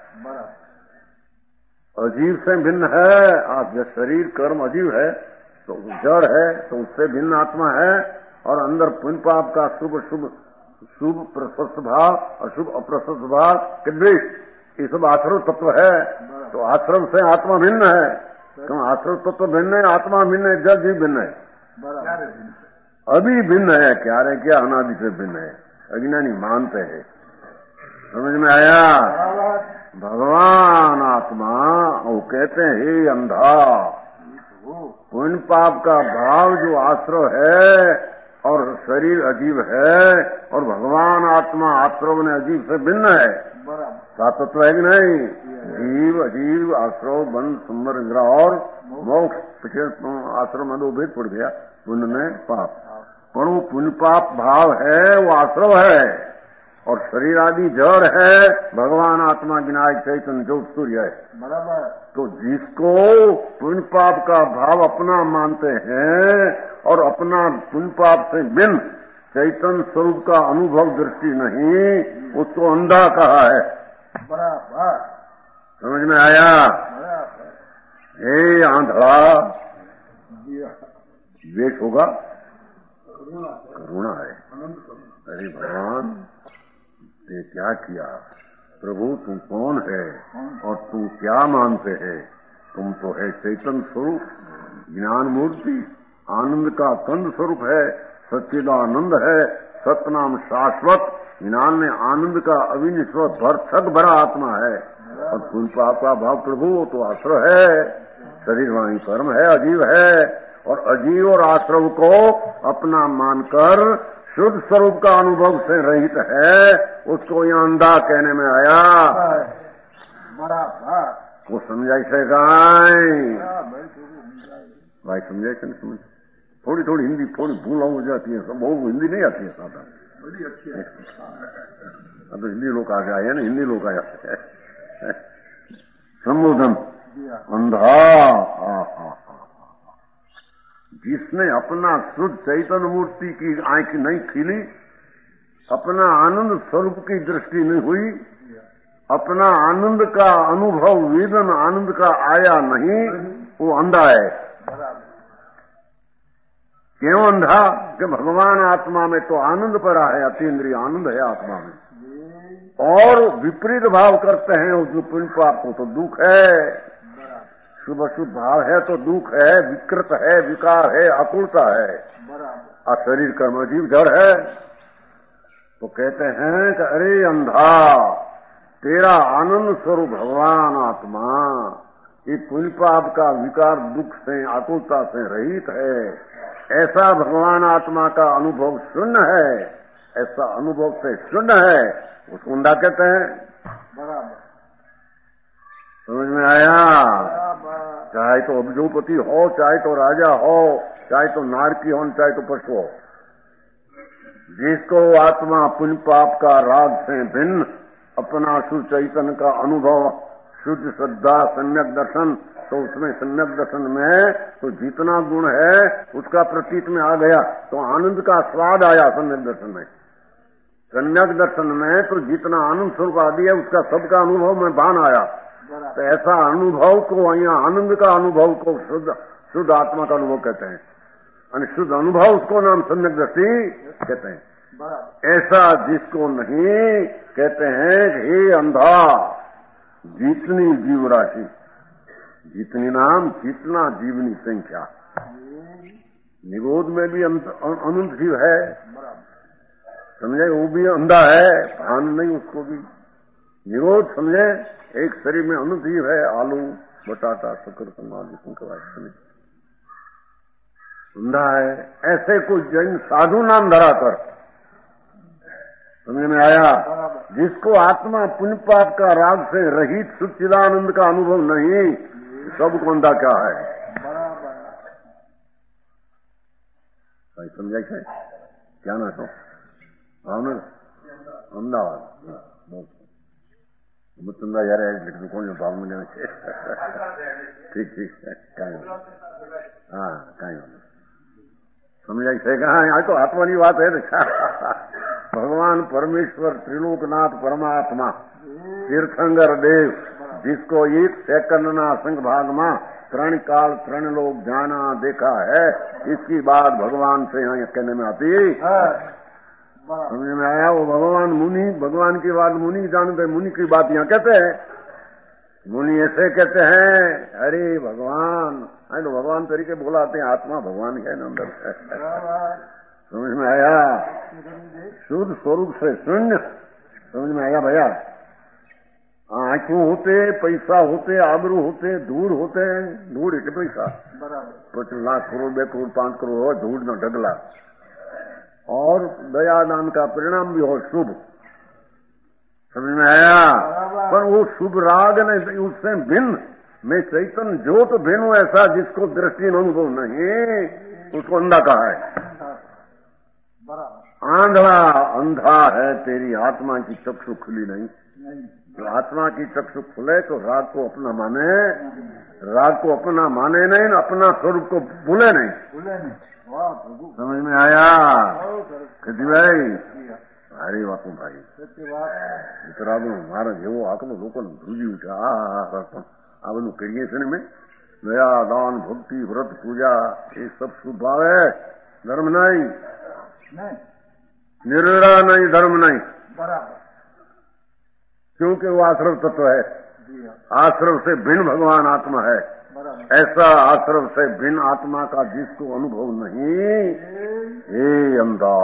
अजीव से भिन्न है. आप शरीर कर्म अजीव है तो जड़ है, तो उससे भिन्न आत्मा है. और अंदर पुण्य पाप का शुभ प्रशस्त भाव, अशुभ अप्रशस्त भाव, द्वेष, ये सब आश्रव तत्व है. तो आश्रव से आत्मा भिन्न है. क्यों? आश्रव तत्व भिन्न है, आत्मा भिन्न है, जड़ भी भिन्न है, अभी भिन्न है. क्या रे क्या? अनादि से भिन्न है. अज्ञानी मानते हैं. समझ में आया? भगवान आत्मा वो कहते हैं हे अंधा, पुण्य पाप का भाव जो आश्रव है और शरीर अजीव है, और भगवान आत्मा आश्रव ने अजीव से भिन्न है. सातत्व है कि नहीं? जीव अजीव आश्रव बंध सुंदर इंद्रा और मोक्ष. पिछले आश्रव में दो भेद पड़ गया, पुण्य में पाप. पर वो पुण्य पाप भाव है, वो आश्रव है, और शरीर आदि जड़ है. भगवान आत्मा विनायक चैतन्य जो सूर्य है. बराबर. तो जिसको पुण्य पाप का भाव अपना मानते हैं और अपना पुण्य पाप से भिन्न चैतन्य स्वरूप का अनुभव दृष्टि नहीं, उसको अंधा कहा है. बराबर. समझ में आया? हे आंधड़ा, द्वेष होगा, करुणा है. अरे भगवान ने क्या किया? प्रभु तुम कौन है और तुम क्या मानते हैं? तुम तो है चैतन्य स्वरूप, ज्ञान मूर्ति, आनंद का कंद स्वरूप है, सच्चिदानंद है, सतनाम शाश्वत, ज्ञान में आनंद का अविनिश्वत भरसक भरा आत्मा है. और पुण्य पाप का भाव प्रभु तो आश्रव है, शरीर वाणी कर्म है, अजीव है. और अजीव और आश्रव को अपना मानकर शुद्ध स्वरूप का अनुभव से रहित है, उसको यहाँ अंधा कहने में आया. वो समझाई से भाई समझाए कि नहीं समझ? थोड़ी थोड़ी हिंदी थोड़ी भूल हो जाती है, सब बहुत हिंदी नहीं आती है सादा. अब तो हिंदी लोग आ गए हैं ना, हिंदी लोग आया संबोधन अंधा. जिसने अपना शुद्ध चैतन्य मूर्ति की आंख नहीं खिली, अपना आनंद स्वरूप की दृष्टि नहीं हुई, अपना आनंद का अनुभव वेदन आनंद का आया नहीं, वो अंधा है. क्यों अंधा? कि भगवान आत्मा में तो आनंद पड़ा है, अतीन्द्रिय आनंद है आत्मा में, और विपरीत भाव करते हैं उस पुण्य पाप को तो दुख है. शुभ अशुभ भाव है तो दुख है, विकृत है, विकार है, आकुलता है. और शरीर कर्म अजीव जड़ है. तो कहते हैं कि अरे अंधा, तेरा आनंद स्वरूप भगवान आत्मा ये पुण्य पाप का विकार दुख से आकुलता से रहित है, ऐसा भगवान आत्मा का अनुभव शून्य है, ऐसा अनुभव से शून्य है, उसको अंधा कहते हैं। बराबर, समझ में आया? चाहे तो अब्जोपति हो, चाहे तो राजा हो, चाहे तो नारकी हो, चाहे तो पशु हो, जिसको आत्मा पुण्य पाप का राग से भिन्न अपना शुद्ध चैतन्य का अनुभव, शुद्ध श्रद्धा, सम्यक दर्शन, तो उसमें सम्यक दर्शन में तो जितना गुण है उसका प्रतीत में आ गया, तो आनंद का स्वाद आया सम्यक दर्शन में। सम्यक दर्शन में तो जितना आनंद स्वरूप आदि है उसका सबका अनुभव में भान आया। तो ऐसा अनुभव को, यहाँ आनंद का अनुभव को शुद्ध आत्मा का अनुभव कहते हैं, और शुद्ध अनुभव उसको नाम सम्यक दृष्टि कहते हैं। ऐसा जिसको नहीं कहते हैं, हे अंधा, जितनी जीव राशि, जितनी नाम जितना जीवनी संख्या, निरोध में भी अनंत जीव है, समझे, वो भी अंधा है, भान नहीं उसको भी। निरोध समझे, एक शरीर में अनंत जीव है, आलू, बटाटा, शक्कर, समझ अंधा है। ऐसे कोई जैन साधु नाम धरा कर, समझ में आया? जिसको आत्मा पुण्य पाप का राग से रहित सच्चिदानंद का अनुभव नहीं, सबको अंधा क्या है? समझा क्या ना तो भावना अहमदाबाद मुतंदा यार लेकिन कौन भावना ठीक ठीक हाँ कहीं समझा कहा यहाँ तो आत्मा की बात है ना। भगवान परमेश्वर त्रिलोकनाथ परमात्मा तीर्थंकर देव, जिसको एक सेकंड ना असंख्य भाग में त्रण काल त्रण लोग जाना देखा है, इसकी बात भगवान से यहाँ कहने में आती, समझ में आया? वो भगवान मुनि, भगवान की बात मुनि जानते, मुनि की बात यहाँ कहते हैं। मुनि ऐसे कहते हैं, अरे भगवान, तो भगवान तरीके बोलाते हैं, आत्मा भगवान है ना अंदर। समझ में आया? शुद्ध स्वरूप से शून्य, समझ में आया भैया? आंखों होते, पैसा होते, आबरू होते, धूड़ होते, धूड़ एक पैसा, 5 लाख करोड़, 2 करोड़, 5 करोड़ हो, धूड़ न ढगला, और दयादान का परिणाम भी हो शुभ, समझ में आया? पर वो शुभ राग नहीं, उससे भिन्न मैं चैतन्य ज्योत भिन्न हूं, ऐसा जिसको दृष्टि अनुभव नहीं, उसको अंधा कहा है। आंधला अंधा है, तेरी आत्मा की चक्षु खुली नहीं। तो आत्मा की चक्षु खुले तो राग को अपना माने, राग को अपना माने नहीं, अपना स्वरूप को भूले नहीं। समझ में आया कति भाई? अरे वापू भाई इतना मारा जेવો આકલો લોકોને ધ્રુજી ઉઠ્યા, આ બધું કરીએ છે ને, મેં દયા દાન ભક્તિ વ્રત પૂજા એ सब शुभ भाव है, धर्म नहीं, निर्णय नहीं, धर्म नहीं, क्योंकि वो आश्रव तत्व है, आश्रव से भिन्न भगवान आत्मा है। ऐसा आश्रव से भिन्न आत्मा का जिसको अनुभव नहीं, हे अंधा,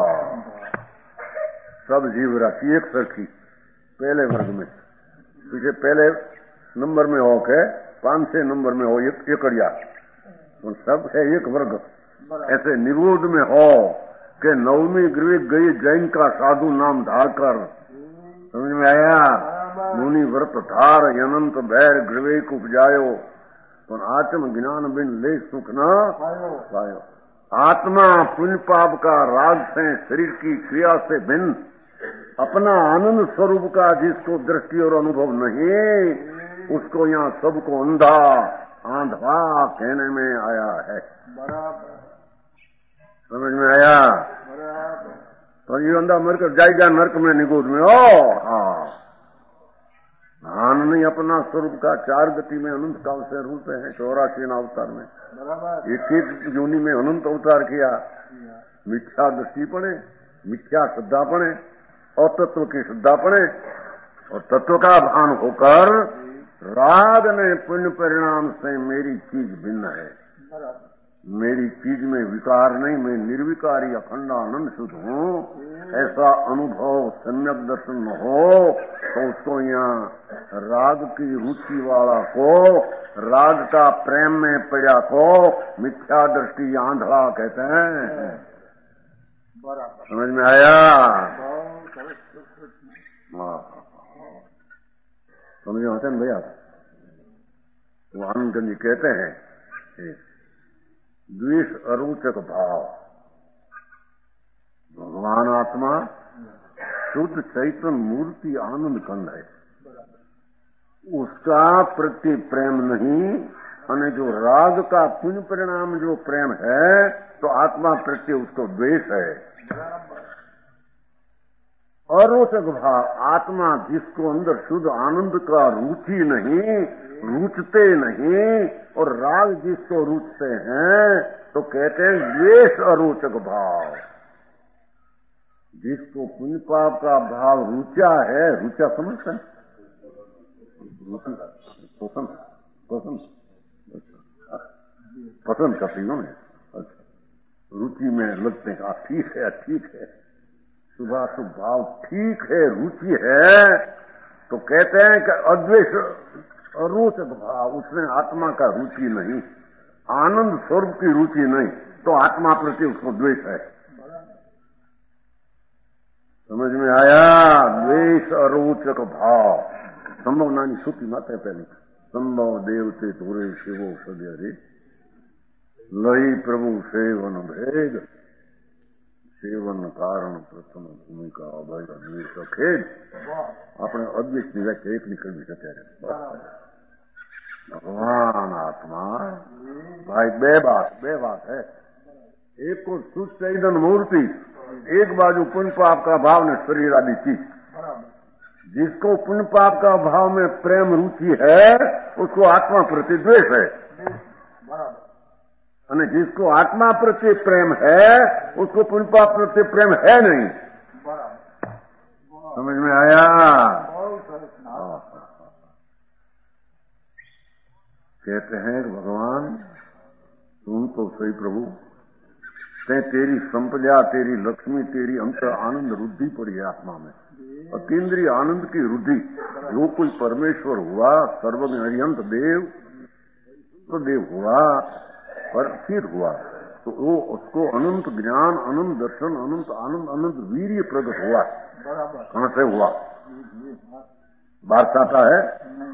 सब जीव राशि एक सरखी पहले वर्ग में, पीछे पहले नंबर में हो के 500 नंबर में हो एकड़िया, तो सब है एक वर्ग। ऐसे निरोध में हो कि 9वीं ग्रीक गई जैन का साधु नाम धाकर, समझ में आया? मुनि व्रत धार अनंत बैर ग्रीवेक उपजायो, तो आत्म ज्ञान बिन ले सुख न पायो। आत्मा पुण्य पाप का राग से शरीर की क्रिया से भिन्न अपना आनंद स्वरूप का जिसको दृष्टि और अनुभव नहीं, उसको यहाँ सबको अंधा आंधवा कहने में आया है। समझ में आया? तो ये अंधा मरकर जाएगा नरक में, निगोद में। हाँ, भान नहीं अपना स्वरूप का, 4 गति में अनंत काल से रूपे हैं, 84 अवतार में, एक योनि में अनंत अवतार किया। मिथ्या दृष्टि पड़े, मिथ्या श्रद्धा पड़े, और तत्व की श्रद्धा पड़े, और तत्व का भान होकर राग ने पुण्य परिणाम से मेरी चीज भिन्न है, मेरी चीज में विकार नहीं, मैं निर्विकारी अखंड आनंद शुद्ध हूँ, ऐसा अनुभव सम्यक दर्शन हो तो उसको यहाँ राग की रुचि वाला को, राग का प्रेम में पड़ा को मिथ्या दृष्टि आंधळा कहते हैं। समझ में आया? समझ में आते हैं भैया? वो आनंद जी कहते हैं द्वेष अरोचक भाव, भगवान आत्मा शुद्ध चैतन्य मूर्ति आनंद कंद है, उसका प्रति प्रेम नहीं, और जो राग का पुण्य परिणाम जो प्रेम है तो आत्मा प्रति उसको द्वेष है। अरोचक भाव आत्मा जिसको अंदर शुद्ध आनंद का रुचि नहीं, रुचते नहीं, और राग जिसको रुचते हैं तो कहते हैं द्वेष अरोचक भाव। जिसको पुण्य पाप का भाव रुचा है, रुचा समझते हैं? पसंद करती हो ना, रुचि में लगते हैं ठीक है, ठीक है, शुभाशुभ भाव ठीक है, रुचि है, तो कहते हैं कि अद्वेष अरोचक भाव, उसमें आत्मा का रुचि नहीं, आनंद स्वरूप की रुचि नहीं, तो आत्मा प्रति उसको द्वेष है। समझ में आया? द्वेष अरोचक भाव। संभव नानी श्रुति मात्र पहले संभव देवते तोरे शिवो सद्य रे लई प्रभु सेवन भेद, सेवन कारण प्रथम भूमिका अभय द्वेष खेद। अपने अद्वेष की व्याख्या एक निकल भी सकते हैं। भगवान आत्मा भाई बे बात है। एक को शुद्ध चैतन्य मूर्ति, एक बाजू पुण्य पाप का भाव ने शरीर आदि चीज। जिसको पुण्य पाप का भाव में प्रेम रुचि है उसको आत्मा प्रति द्वेष है, और जिसको आत्मा प्रति प्रेम है उसको पुण्य पाप प्रति प्रेम है नहीं। समझ में आया? कहते हैं कि भगवान तुम तो सही प्रभु, तेरी संपदा, तेरी लक्ष्मी, तेरी अंतर आनंद रुद्धि पड़ी है आत्मा में, अतीन्द्रिय आनंद की रुद्धि। जो कोई परमेश्वर हुआ, सर्वज्ञ अरिहंत देव तो देव हुआ, पर फिर हुआ तो वो उसको अनंत ज्ञान, अनंत दर्शन, अनंत आनंद, अनंत वीर्य प्रकट हुआ। कहां से हुआ? बात आता है?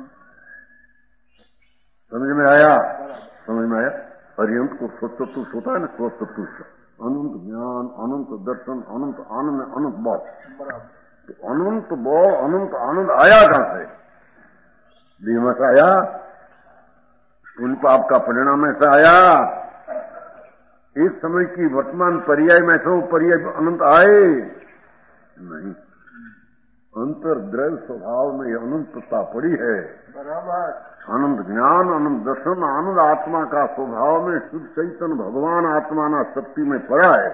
समझ में आया? समझ में आया? अरिहंत को स्वतत्व होता है ना, स्वतत्व, अनंत ज्ञान, अनंत दर्शन, अनंत आनंद, अनंत बल। तो अनंत बल, अनंत आनंद आया कहां से? धीमा से आया? पुण्य पाप का परिणाम ऐसा आया? इस समय की वर्तमान पर्याय में ऐसा पर्याय अनंत आए नहीं। अंतर्द्रव्य स्वभाव में यह अनंतता पड़ी है। आनंद ज्ञान, आनंद दर्शन, आनंद आत्मा का स्वभाव में शुद्ध चैतन्य भगवान आत्मा ना शक्ति में पड़ा है।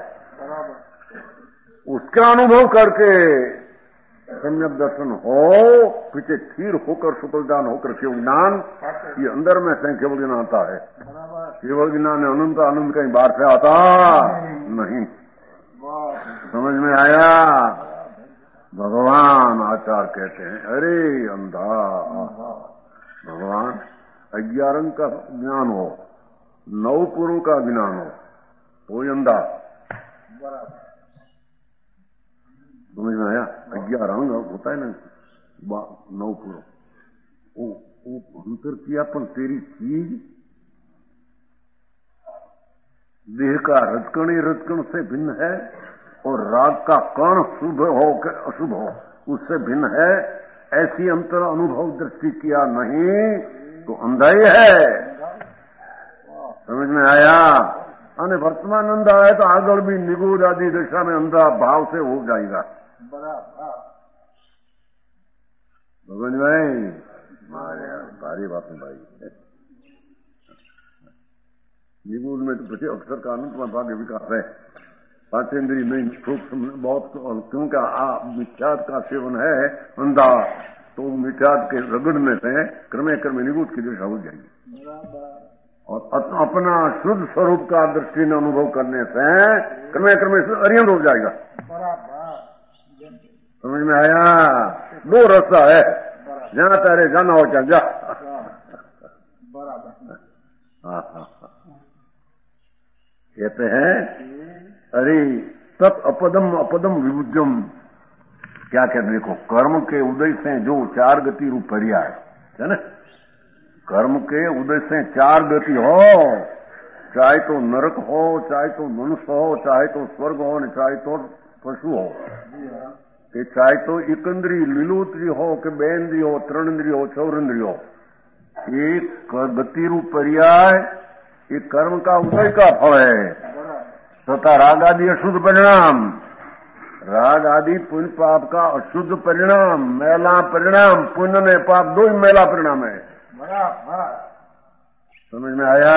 उसका अनुभव करके सम्यक दर्शन हो, पीछे स्थिर होकर सुपलदान होकर केवल ज्ञान, ये अंदर में से केवल ज्ञान आता है। केवल ज्ञान अनंत आनंद कहीं बाहर से आता नहीं। समझ में आया? भगवान आचार्य कहते हैं अरे अंधा, भगवान 11 का ज्ञान हो, 9 पुरों का ज्ञान हो, वो अंधा। समझ में आया? 11 अंग होता है ना, 9 पुरों, वो अंतर कियापन तेरी चीज देह का रजकण ही रजकण से भिन्न है, और राग का कण शुभ हो कि अशुभ हो उससे भिन्न है। ऐसी अंतर अनुभव दृष्टि किया नहीं तो अंधा ही है। समझ में आया? અને वर्तमान अंधा है तो आगे भी निगूढ़ आदि दिशा में अंधा भाव से हो जाएगा। समझ में? सारी बातें भाई निगूढ़ में तो बचे अक्षर का अनंत भाग्य विकास है, पाचेंद्री नहीं सूक्ष्म बहुत, क्योंकि मिथ्यात का सेवन है अंधा, तो मिथ्यात के रगड़ने से क्रमे क्रमे निगूढ़ की दिशा हो जाएगी, और अपना शुद्ध स्वरूप का दृष्टि में अनुभव करने से क्रमे क्रमे अरिहंत हो जाएगा। समझ में आया? दो रास्ता है, जहां तारे जाना हो क्या जा। कहते हैं अरे तत् अपदम अपदम विबुद्धम। क्या कहते हैं? देखो, कर्म के उदय से जो चार गति रूप पर्याय है ना, कर्म के उदय से चार गति हो, चाहे तो नरक हो, चाहे तो मनुष्य हो, चाहे तो स्वर्ग हो, चाहे तो पशु हो, कि चाहे तो एकंद्री लीलोत्री हो कि बेन्द्री हो, तृणेन्द्री हो, चौरेन्द्री हो, एक गति रूप पर्याय ये कर्म का उदय का फल है तथा राग आदि अशुद्ध परिणाम। राग आदि पुण्य पाप का अशुद्ध परिणाम, मैला परिणाम। पुण्य ने पाप दो ही मैला परिणाम है। समझ में आया?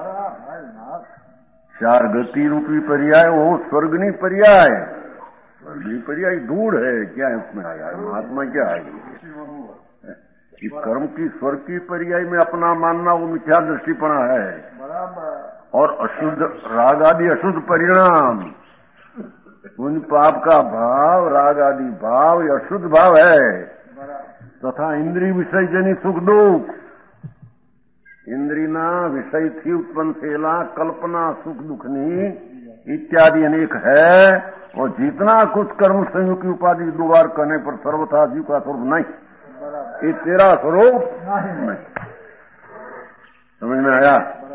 चार गति रूपी पर्याय वो स्वर्गनी पर्याय। स्वर्गनी पर्याय दूर है, क्या है उसमें आया? महात्मा क्या है? कि कर्म की स्वर्ग की पर्याय में अपना मानना वो मिथ्या दृष्टिपना है। और अशुद्ध राग आदि अशुद्ध परिणाम, पुण्य पाप का भाव, राग आदि भाव ये अशुद्ध भाव है। तथा इंद्रिय विषय जनित सुख दुख, इंद्रियना विषय थी उत्पन्न थेला कल्पना सुख दुखनी इत्यादि अनेक है। और जितना कुछ कर्म संयोग की उपाधि दो बार करने पर सर्वथा जीव का स्वरूप नहीं, ये तेरा स्वरूप नहीं। समझ में आया?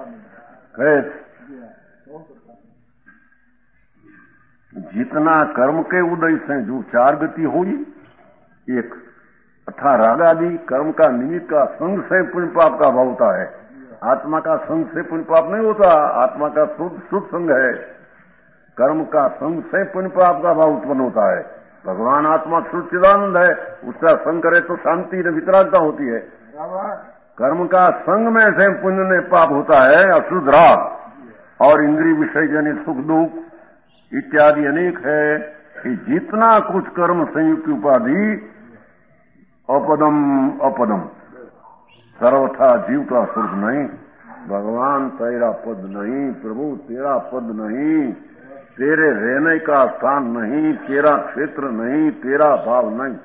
जितना कर्म के उदय से जो चार गति हुई, एक अथा राग आदि कर्म का निमित्त का संग से पुण्य पाप का भाव होता है। आत्मा का संग से पुण्य पाप नहीं होता, आत्मा का शुद्ध संग है। कर्म का संग से पुण्य पाप का भाव उत्पन्न होता है। भगवान आत्मा शुद्ध चिदानंद है, उसका संग करे तो शांति न वितरागता होती है। कर्म का संग में से पुण्य ने पाप होता है अशुद्ध राग। और इंद्रिय विषय जनित सुख दुख इत्यादि अनेक है कि जितना कुछ कर्म संयुक्त की उपाधि अपदम अपदम, सर्वथा जीव का स्वरूप नहीं। भगवान तेरा पद नहीं, प्रभु तेरा पद नहीं, तेरे रहने का स्थान नहीं, तेरा क्षेत्र नहीं, तेरा भाव नहीं।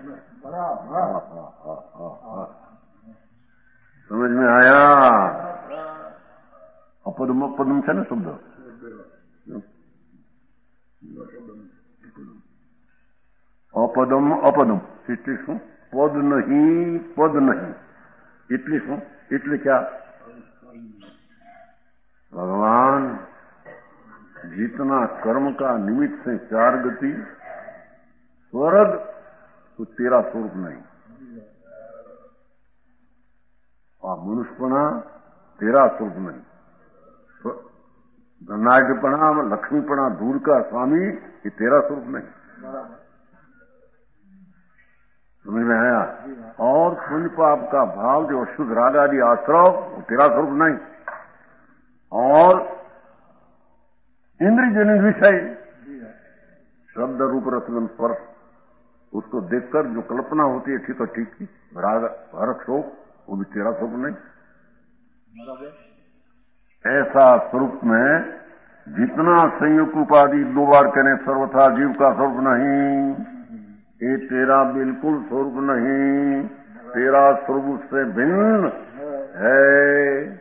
समझ में आया? अपदम अपदम है ना शब्द? अपदम अपदम એટલે શું? પદ નહીં, પદ નહીં એટલે શું? એટલે क्या? भगवान जितना कर्म का निमित्त से चार गति स्वर्ग, तो तेरा स्वरूप नहीं। और मनुष्यपना तेरा स्वरूप नहीं। धनाढ़पना लक्ष्मीपना दूर का स्वामी ये तेरा स्वरूप नहीं। समझ में आया? और पुण्य पाप का भाव जो अशुद्ध राग आदि आश्रव वो तेरा स्वरूप नहीं। और इंद्रिय जनित विषय शब्द रूप रसगंध स्पर्श, उसको देखकर जो कल्पना होती है ठीक है ठीक थी, राग हरक शोक, वो भी तेरा स्वरूप नहीं। ऐसा स्वरूप में जितना संयुक्त उपाधि दो बार कहने सर्वथा जीव का स्वरूप नहीं, ये तेरा बिल्कुल स्वरूप नहीं। तेरा स्वरूप से भिन्न है।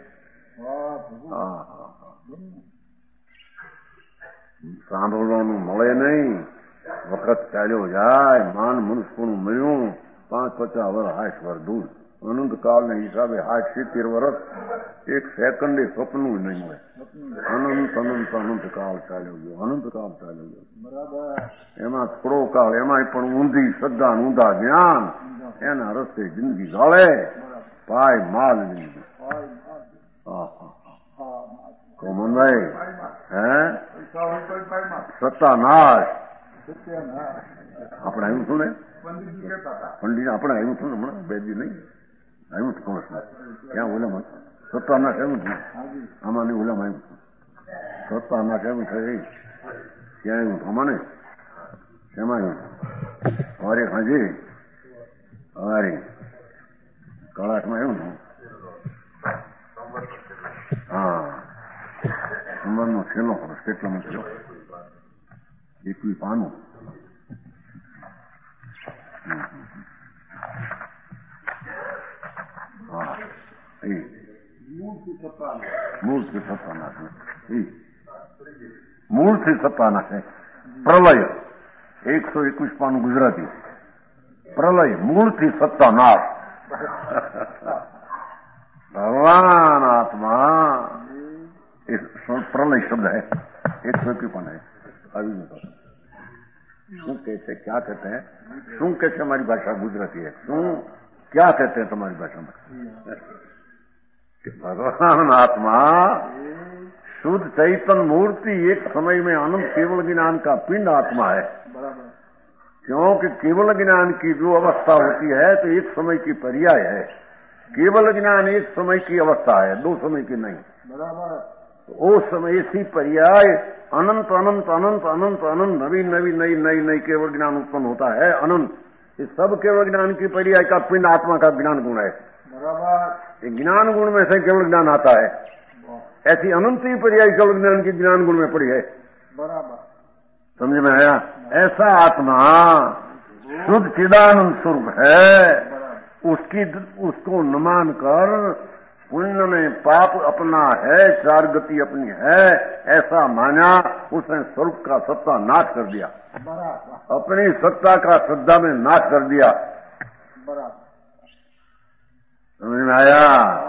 સાંભળવાનું મળે નહીં, વખત ચાલ્યો જાય, માન મનુષ્યનું મળ્યું, 5-50 વર્ષ 60 વર્ષ દૂર, અનંત કાળના હિસાબે 60-70 વર્ષ એક સેકન્ડે સ્વપ્નું નહીં મળે। અનંત અનંત અનંત કાળ ચાલ્યો ગયો, અનંત કાળ ચાલ્યો ગયો। એમાં થોડો કાળ એમાંય પણ ઊંધી શ્રદ્ધા ઊંધા જ્ઞાન એના રસ્તે જિંદગી ગાળે, પાય માલ નહીં। કોમનભાઈ હે સત્તાનાશ આપણે આવ્યું છું ને પંડિત, આપણે આવ્યું છું ને હમણાં 2 દી નહીં આવ્યું છું કોંગ્રેસમાં, ત્યાં ઓલામાં સત્તાનાશ આવ્યું છું, આમાં નહીં ઓલામાં આવ્યું છું। સત્તાનાશ આવ્યું છે ત્યાં આવ્યું છું, આમાં નહીં શેમાં આવ્યું? અરે હાજી અરે કલાકમાં આવ્યું છું। હા, સંબંધનો છેલ્લો વર્ષ કેટલામાં થયો? 21 પાનું मूर्ति सत्तानाश मूर्ति सत्तानाश है प्रलय 121 पान गुजराती प्रलय मूर्ति सत्तानाश भगवान आत्मा प्रलय शब्द है 121 पान है अभी शू कैसे क्या कहते हैं शू कैसे हमारी भाषा गुजराती है शू क्या कहते हैं तुम्हारी भाषा में भगवान आत्मा शुद्ध चैतन्य मूर्ति एक समय में अनंत केवल ज्ञान का पिंड आत्मा है क्योंकि केवल ज्ञान की जो अवस्था होती है तो एक समय की पर्याय है केवल ज्ञान एक समय की अवस्था है 2 समय की नहीं बराबर तो उस समय इसी पर्याय अनंत अनंत अनंत अनंत अनंत नवी नवी नई नई नई केवल ज्ञान उत्पन्न होता है अनंत इस सब केवल ज्ञान की पर्याय का पिंड आत्मा का ज्ञान गुण है बराबर ज्ञान गुण में से केवल ज्ञान आता है ऐसी अनंत ही पर्याय केवल ज्ञान की ज्ञान गुण में पड़ी है बराबर समझ में आया ऐसा आत्मा शुद्ध चिदानंद स्वरूप है उसको न मानकर पुण्य में पाप अपना है 4 गति अपनी है ऐसा माना उसने स्वरूप का सत्ता नाश कर दिया अपनी सत्ता का श्रद्धा में नाश कर दिया समझ में आया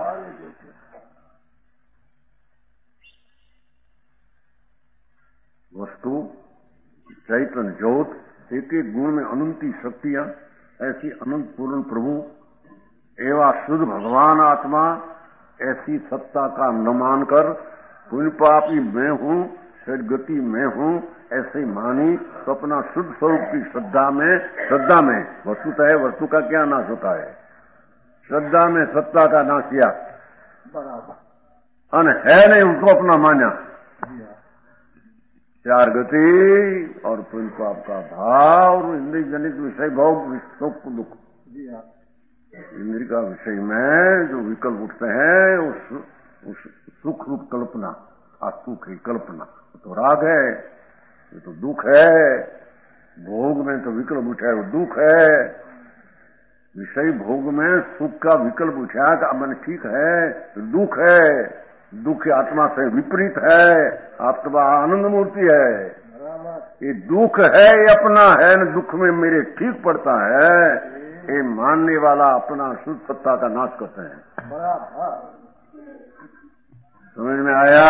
वस्तु चैतन्य ज्योत एक एक गुण में अनंती शक्तियां ऐसी अनंत पूर्ण प्रभु एवं शुद्ध भगवान आत्मा ऐसी सत्ता का न मानकर पुण्य पापी मैं हूं सदगति मैं हूं ऐसे मानी तो अपना शुद्ध स्वरूप की श्रद्धा में वस्तुतः है वस्तु का क्या नाश होता है श्रद्धा में सत्ता का नाश किया बराबर अन है नहीं उसको अपना माना 4 गति और पुण्य पाप का भाव और इंद्रिय जनित विषय भोग सुख दुख इंद्रिय का विषय में जो विकल्प उठते हैं उस सुख रूप कल्पना सुख है कल्पना तो राग है ये तो दुख है भोग में तो विकल्प उठा है वो दुख है विषय भोग में सुख का विकल्प उठा तो मन ठीक है तो दुख है दुख आत्मा से विपरीत है आत्मा आनंद मूर्ति है ये दुख है ये अपना है न दुख में मेरे ठीक पड़ता है ये मानने वाला अपना शुद्ध सत्ता का नाश करते हैं समझ में आया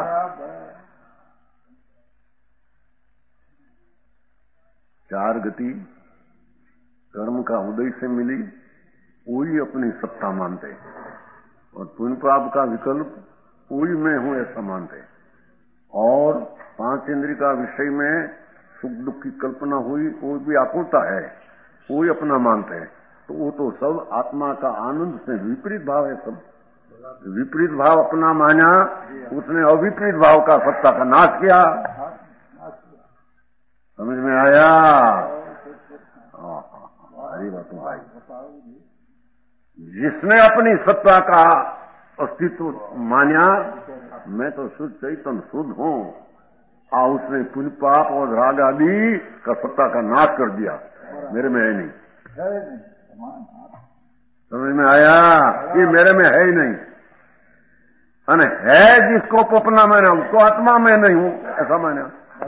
चार गति कर्म का उदय से मिली वही अपनी सत्ता मानते और पुण्य पाप का विकल्प वही मैं हूं ऐसा मानते और 5 इंद्रिय का विषय में सुख दुख की कल्पना हुई वो भी आपूर्ता है वही अपना मानते हैं तो वो तो सब आत्मा का आनंद से विपरीत भाव है सब विपरीत भाव अपना माना उसने अविपरीत भाव का सत्ता का नाश किया समझ में आया हरी बात भाई जिसने अपनी सत्ता का अस्तित्व माना मैं तो शुद्ध चैतन्य शुद्ध हूं उसने पुण्य पाप और राग आदि का सत्ता का नाश कर दिया मेरे में है नहीं समझ में आया ये मेरे में है ही नहीं अने है जिसको अपना मैंने उसको आत्मा में नहीं हूं ऐसा मैंने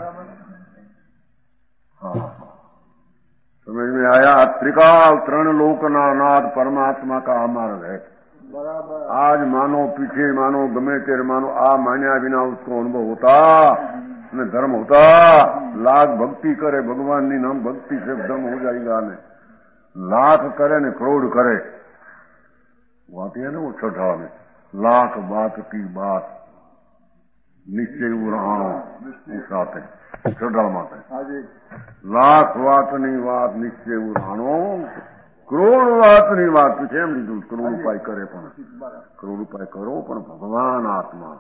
समझ में आया त्रिकाल तृण लोकना नाथ परमात्मा का अमार्ग है आज मानो पीछे मानो गमे तेरे मानो मान्या बिना उसको अनुभव होता ने धर्म होता लाख भक्ति करे भगवान नी नाम भक्ति से धर्म हो जाएगा ने लाख करे ने करोड़ करे वो आती है ना वो छठा में लाख बात की बात निश्चय उड़ानो उठाते छठा माते लाख बात नहीं बात निश्चय उड़ानो करोड़ बात नहीं बात पीछे एम लीधुं करोड़ उपाय करे करोड़ उपाय करो पण भगवान आत्मा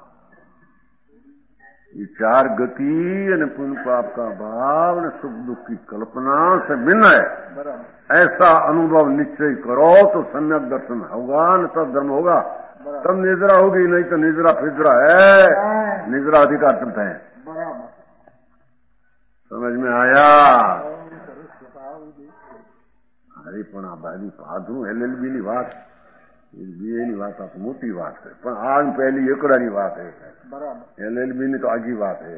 ये 4 गति और पुण्य पाप का भाव ने सुख दुख की कल्पना से भिन्न है ऐसा अनुभव निश्चय करो तो सम्यक दर्शन होगा न तब धर्म होगा तब निद्रा होगी नहीं तो निद्रा फिद्रा है निद्रा अधिकार चलते हैं समझ में आया ના ભાઈ પાધરું LLB ની વાત BA ની વાત આ મોટી વાત છે પણ આ પહેલી એકડાની વાત છે બરાબર LLB ની તો આજી વાત છે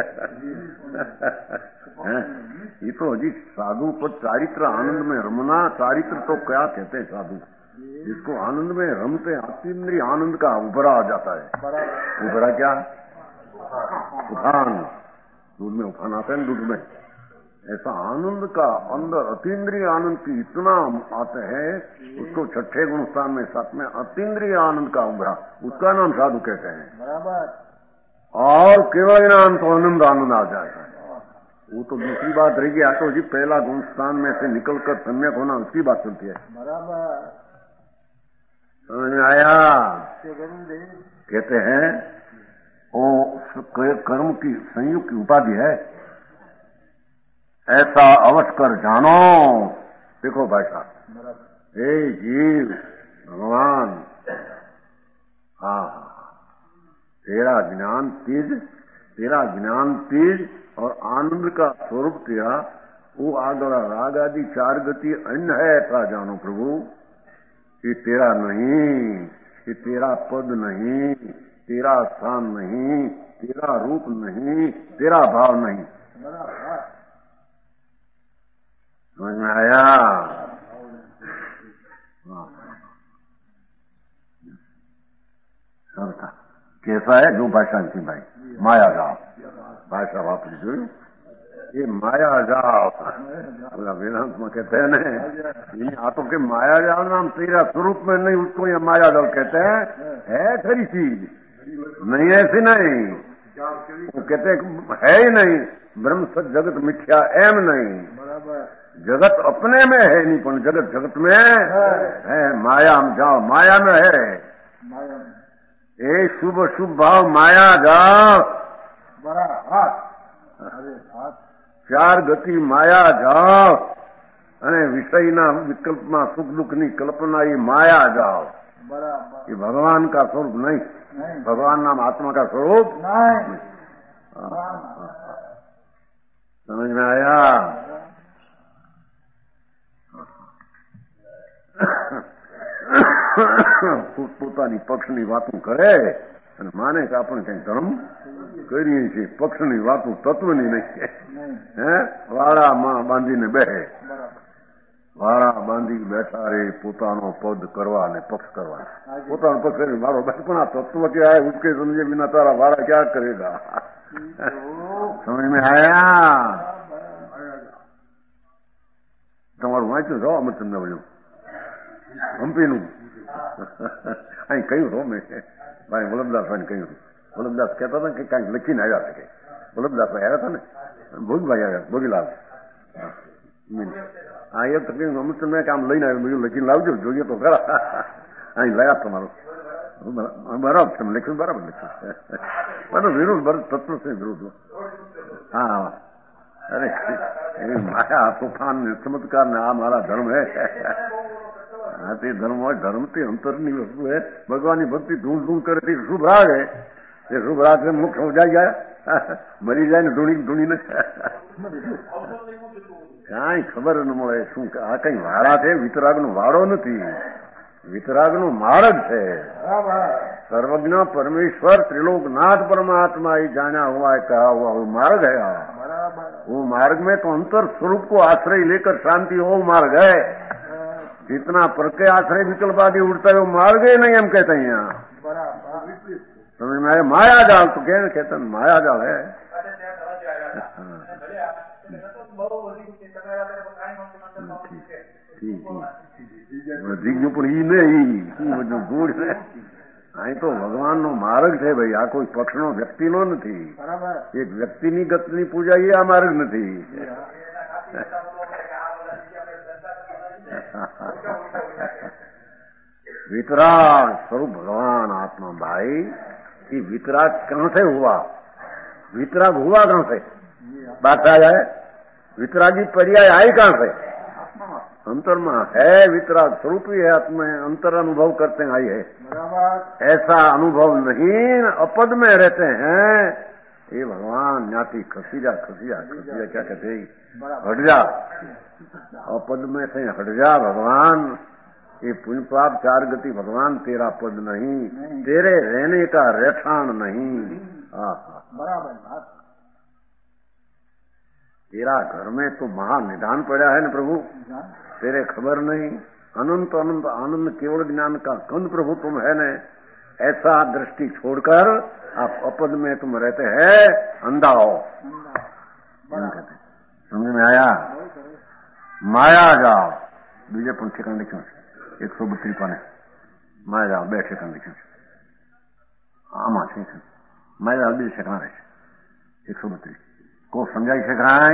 ये तो अजी साधु पर चारित्र आनंद में रमना चारित्र तो क्या कहते हैं साधु जिसको आनंद में रमते अतीन्द्रिय आनंद का उभरा आ जाता है उभरा क्या उफान दूध में उफान आता है दूध में ऐसा आनंद का अंदर अतीन्द्रिय आनंद की इतना आते हैं उसको छठे गुण स्थान में सातवें अतीन्द्रिय आनंद का उभरा उसका नाम साधु कहते हैं बराबर और केवल नाम तो आनंद आनंद आ जाएगा वो तो दूसरी बात रह गई तो जी पहला गुण स्थान में से निकलकर सम्यक होना उसकी बात चलती है बराबर समझ में आया कहते हैं वो कर्म की संयुक्त की उपाधि है ऐसा अवश्य कर जानो देखो भाई साहब हे जीव भगवान हाँ तेरा ज्ञान तेज और आनंद का स्वरूप तेरा वो आगरा राग आदि चार गति अन्य है ऐसा जानो प्रभु कि तेरा नहीं कि तेरा पद नहीं तेरा स्थान नहीं तेरा रूप नहीं तेरा भाव नहीं समझ में आया कैसा है जो भाषा की भाई माया जाओ भाषा वापस જોયું ये माया जाओ बोला वेदांत में कहते हैं ना आ तो के माया जाल नाम तेरा स्वरूप में नहीं उसको ये माया जाल कहते हैं है खरी चीज नहीं ऐसी नहीं वो कहते है ही नहीं ब्रह्म सत जगत मिथ्या एम नहीं जगत अपने में है नहीं पर जगत जगत में है माया में जाओ माया में है ए शुभ शुभ भाव माया जाओ चार गति माया जाओ અને વિષયના વિકલ્પમાં સુખ દુઃખની કલ્પના ये माया जाओ ये भगवान का स्वरूप नहीं भगवान नाम आत्मा का स्वरूप नहीं समझ में आया પોતાની પક્ષની વાતો કરે અને માને કે આપણે કઈ ધર્મ કરીએ છીએ પક્ષની વાતો તત્વની નહીં હે વાળામાં બાંધીને બેહે વાળા બાંધી બેઠા રે પોતાનો પદ કરવા અને પક્ષ કરવા પોતાનો પક્ષ કરી મારો બસ પણ આ તત્વ क्या है उसके समझे बिना तारा वाड़ा क्या करेगा समझ में आया તમારું વાંચ્યું છો અમરચંદ્ર બોલ્યું હમ્પીનું અહીં કહ્યું છો મેં ભાઈ વલ્લભદાસ ભાઈને કહ્યું વલ્લભદાસ કહેતા હતા કે કાંઈક લખીને આવ્યા હતા કે વલ્લભદાસ ભાઈ આવ્યા હતા ને ભોગભાઈ આવ્યા ભોગીલાલ હા એ તો કહ્યું અમૃતચંદ્ર મેં કામ લઈને આવ્યું બીજું લખીને લાવજો જોઈએ તો ખરા અહીં લાયા તમારું બરાબર છે લખ્યું બરાબર લખ્યું મારો વિરોધ તત્વ છે વિરોધ હા અરે માયા તોફાન ને ચમત્કાર ને આ મારા ધર્મ હે હા તે ધર્મ હોય ધર્મ તે અંતરની વસ્તુ है भगवान की भक्ति ढूंढ ढूंढ करे शुभ राग है ये शुभ राग से मुक्त हो जाए मरी जाए ने ढूंढी ने કાંઈ ખબર ન મળે શું આ કઈ વાળા છે વિતરાગનો વાળો નથી વિતરાગનો માર્ગ છે सर्वज्ञ परमेश्वर त्रिलोकनाथ परमात्मा ही जाना हुआ है कहा हुआ वो मार्ग है वो मार्ग में तो अंतर स्वरूप को आश्रय लेकर शांति हो मार्ग है जितना पर के आश्रय विकल्पादी उड़ता है वो मार्ग ही नहीं हम कहते हैं यहाँ समझ में आए माया जाल तो कहते हैं माया जाल है પણ ઈ નહીં ગુણ છે અહીં તો ભગવાનનો માર્ગ છે ભાઈ આ કોઈ પક્ષનો વ્યક્તિનો નથી એક વ્યક્તિની ગતની પૂજા એ આ માર્ગ નથી वितराग स्वरूप भगवान आत्मा भाई कि वितराग कहां से हुआ वितराग हुआ कहां से बात आ जाए वितरागी पर्याय आई कहां से अंतर में है वितराग स्वरूप ही है आत्मा अंतर अनुभव करते हैं आई है ऐसा अनुभव नहीं अपद में रहते हैं ये भगवान न्याती खसी जा क्या कहते हट जा, अपद में से हट जा भगवान। ये पुण्य पाप चार गति भगवान तेरा पद नहीं, तेरे रहने का रहठान नहीं। बराबर बात। तेरा घर में तो महानिधान पड़ा है न प्रभु, तेरे खबर नहीं। अनंत अनंत आनंद केवल ज्ञान का कंद प्रभु तुम है न। ऐसा दृष्टि छोड़कर आप अपद में तुम रहते हैं, अंधा हो। समझ में आया? माया जाओ बीजे पंथी कंडीशन 132 पाने माया जाओ बैठे कंडीशन आमा છે માયા જાઓ બીજે શેખના રહે 132 को समझाई શેખાય।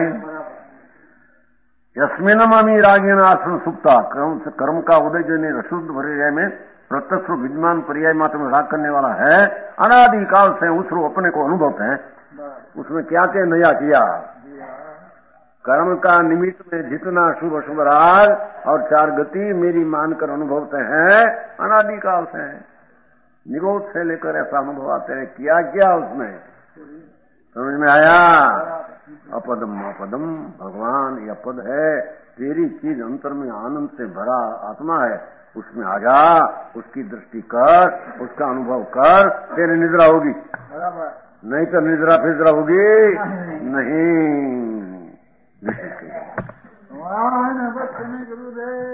यस्मिनमि रागेण आसन सुप्ता कर्म का उदय जो रसुद्ध पर्याय में प्रत्यक्ष विद्यमान पर्याय मात्र में राग करने वाला है। अनादि काल से उस रूप अपने को अनुभव है। उसमें क्या क्या नया किया? कर्म का निमित्त में जितना शुभ शुभ राग और चार गति मेरी मानकर अनुभवते हैं, अनादि काल से है। निरोध से लेकर ऐसा अनुभव आते हैं। किया क्या उसमें? समझ में आया? अपदम अपदम भगवान ये पद है। तेरी चीज अंतर में आनंद से भरा आत्मा है, उसमें आ जा, उसकी दृष्टि कर, उसका अनुभव कर, तेरी निद्रा होगी। नहीं तो निद्रा फिद्रा होगी नहीं। भगवान गुरुदेव।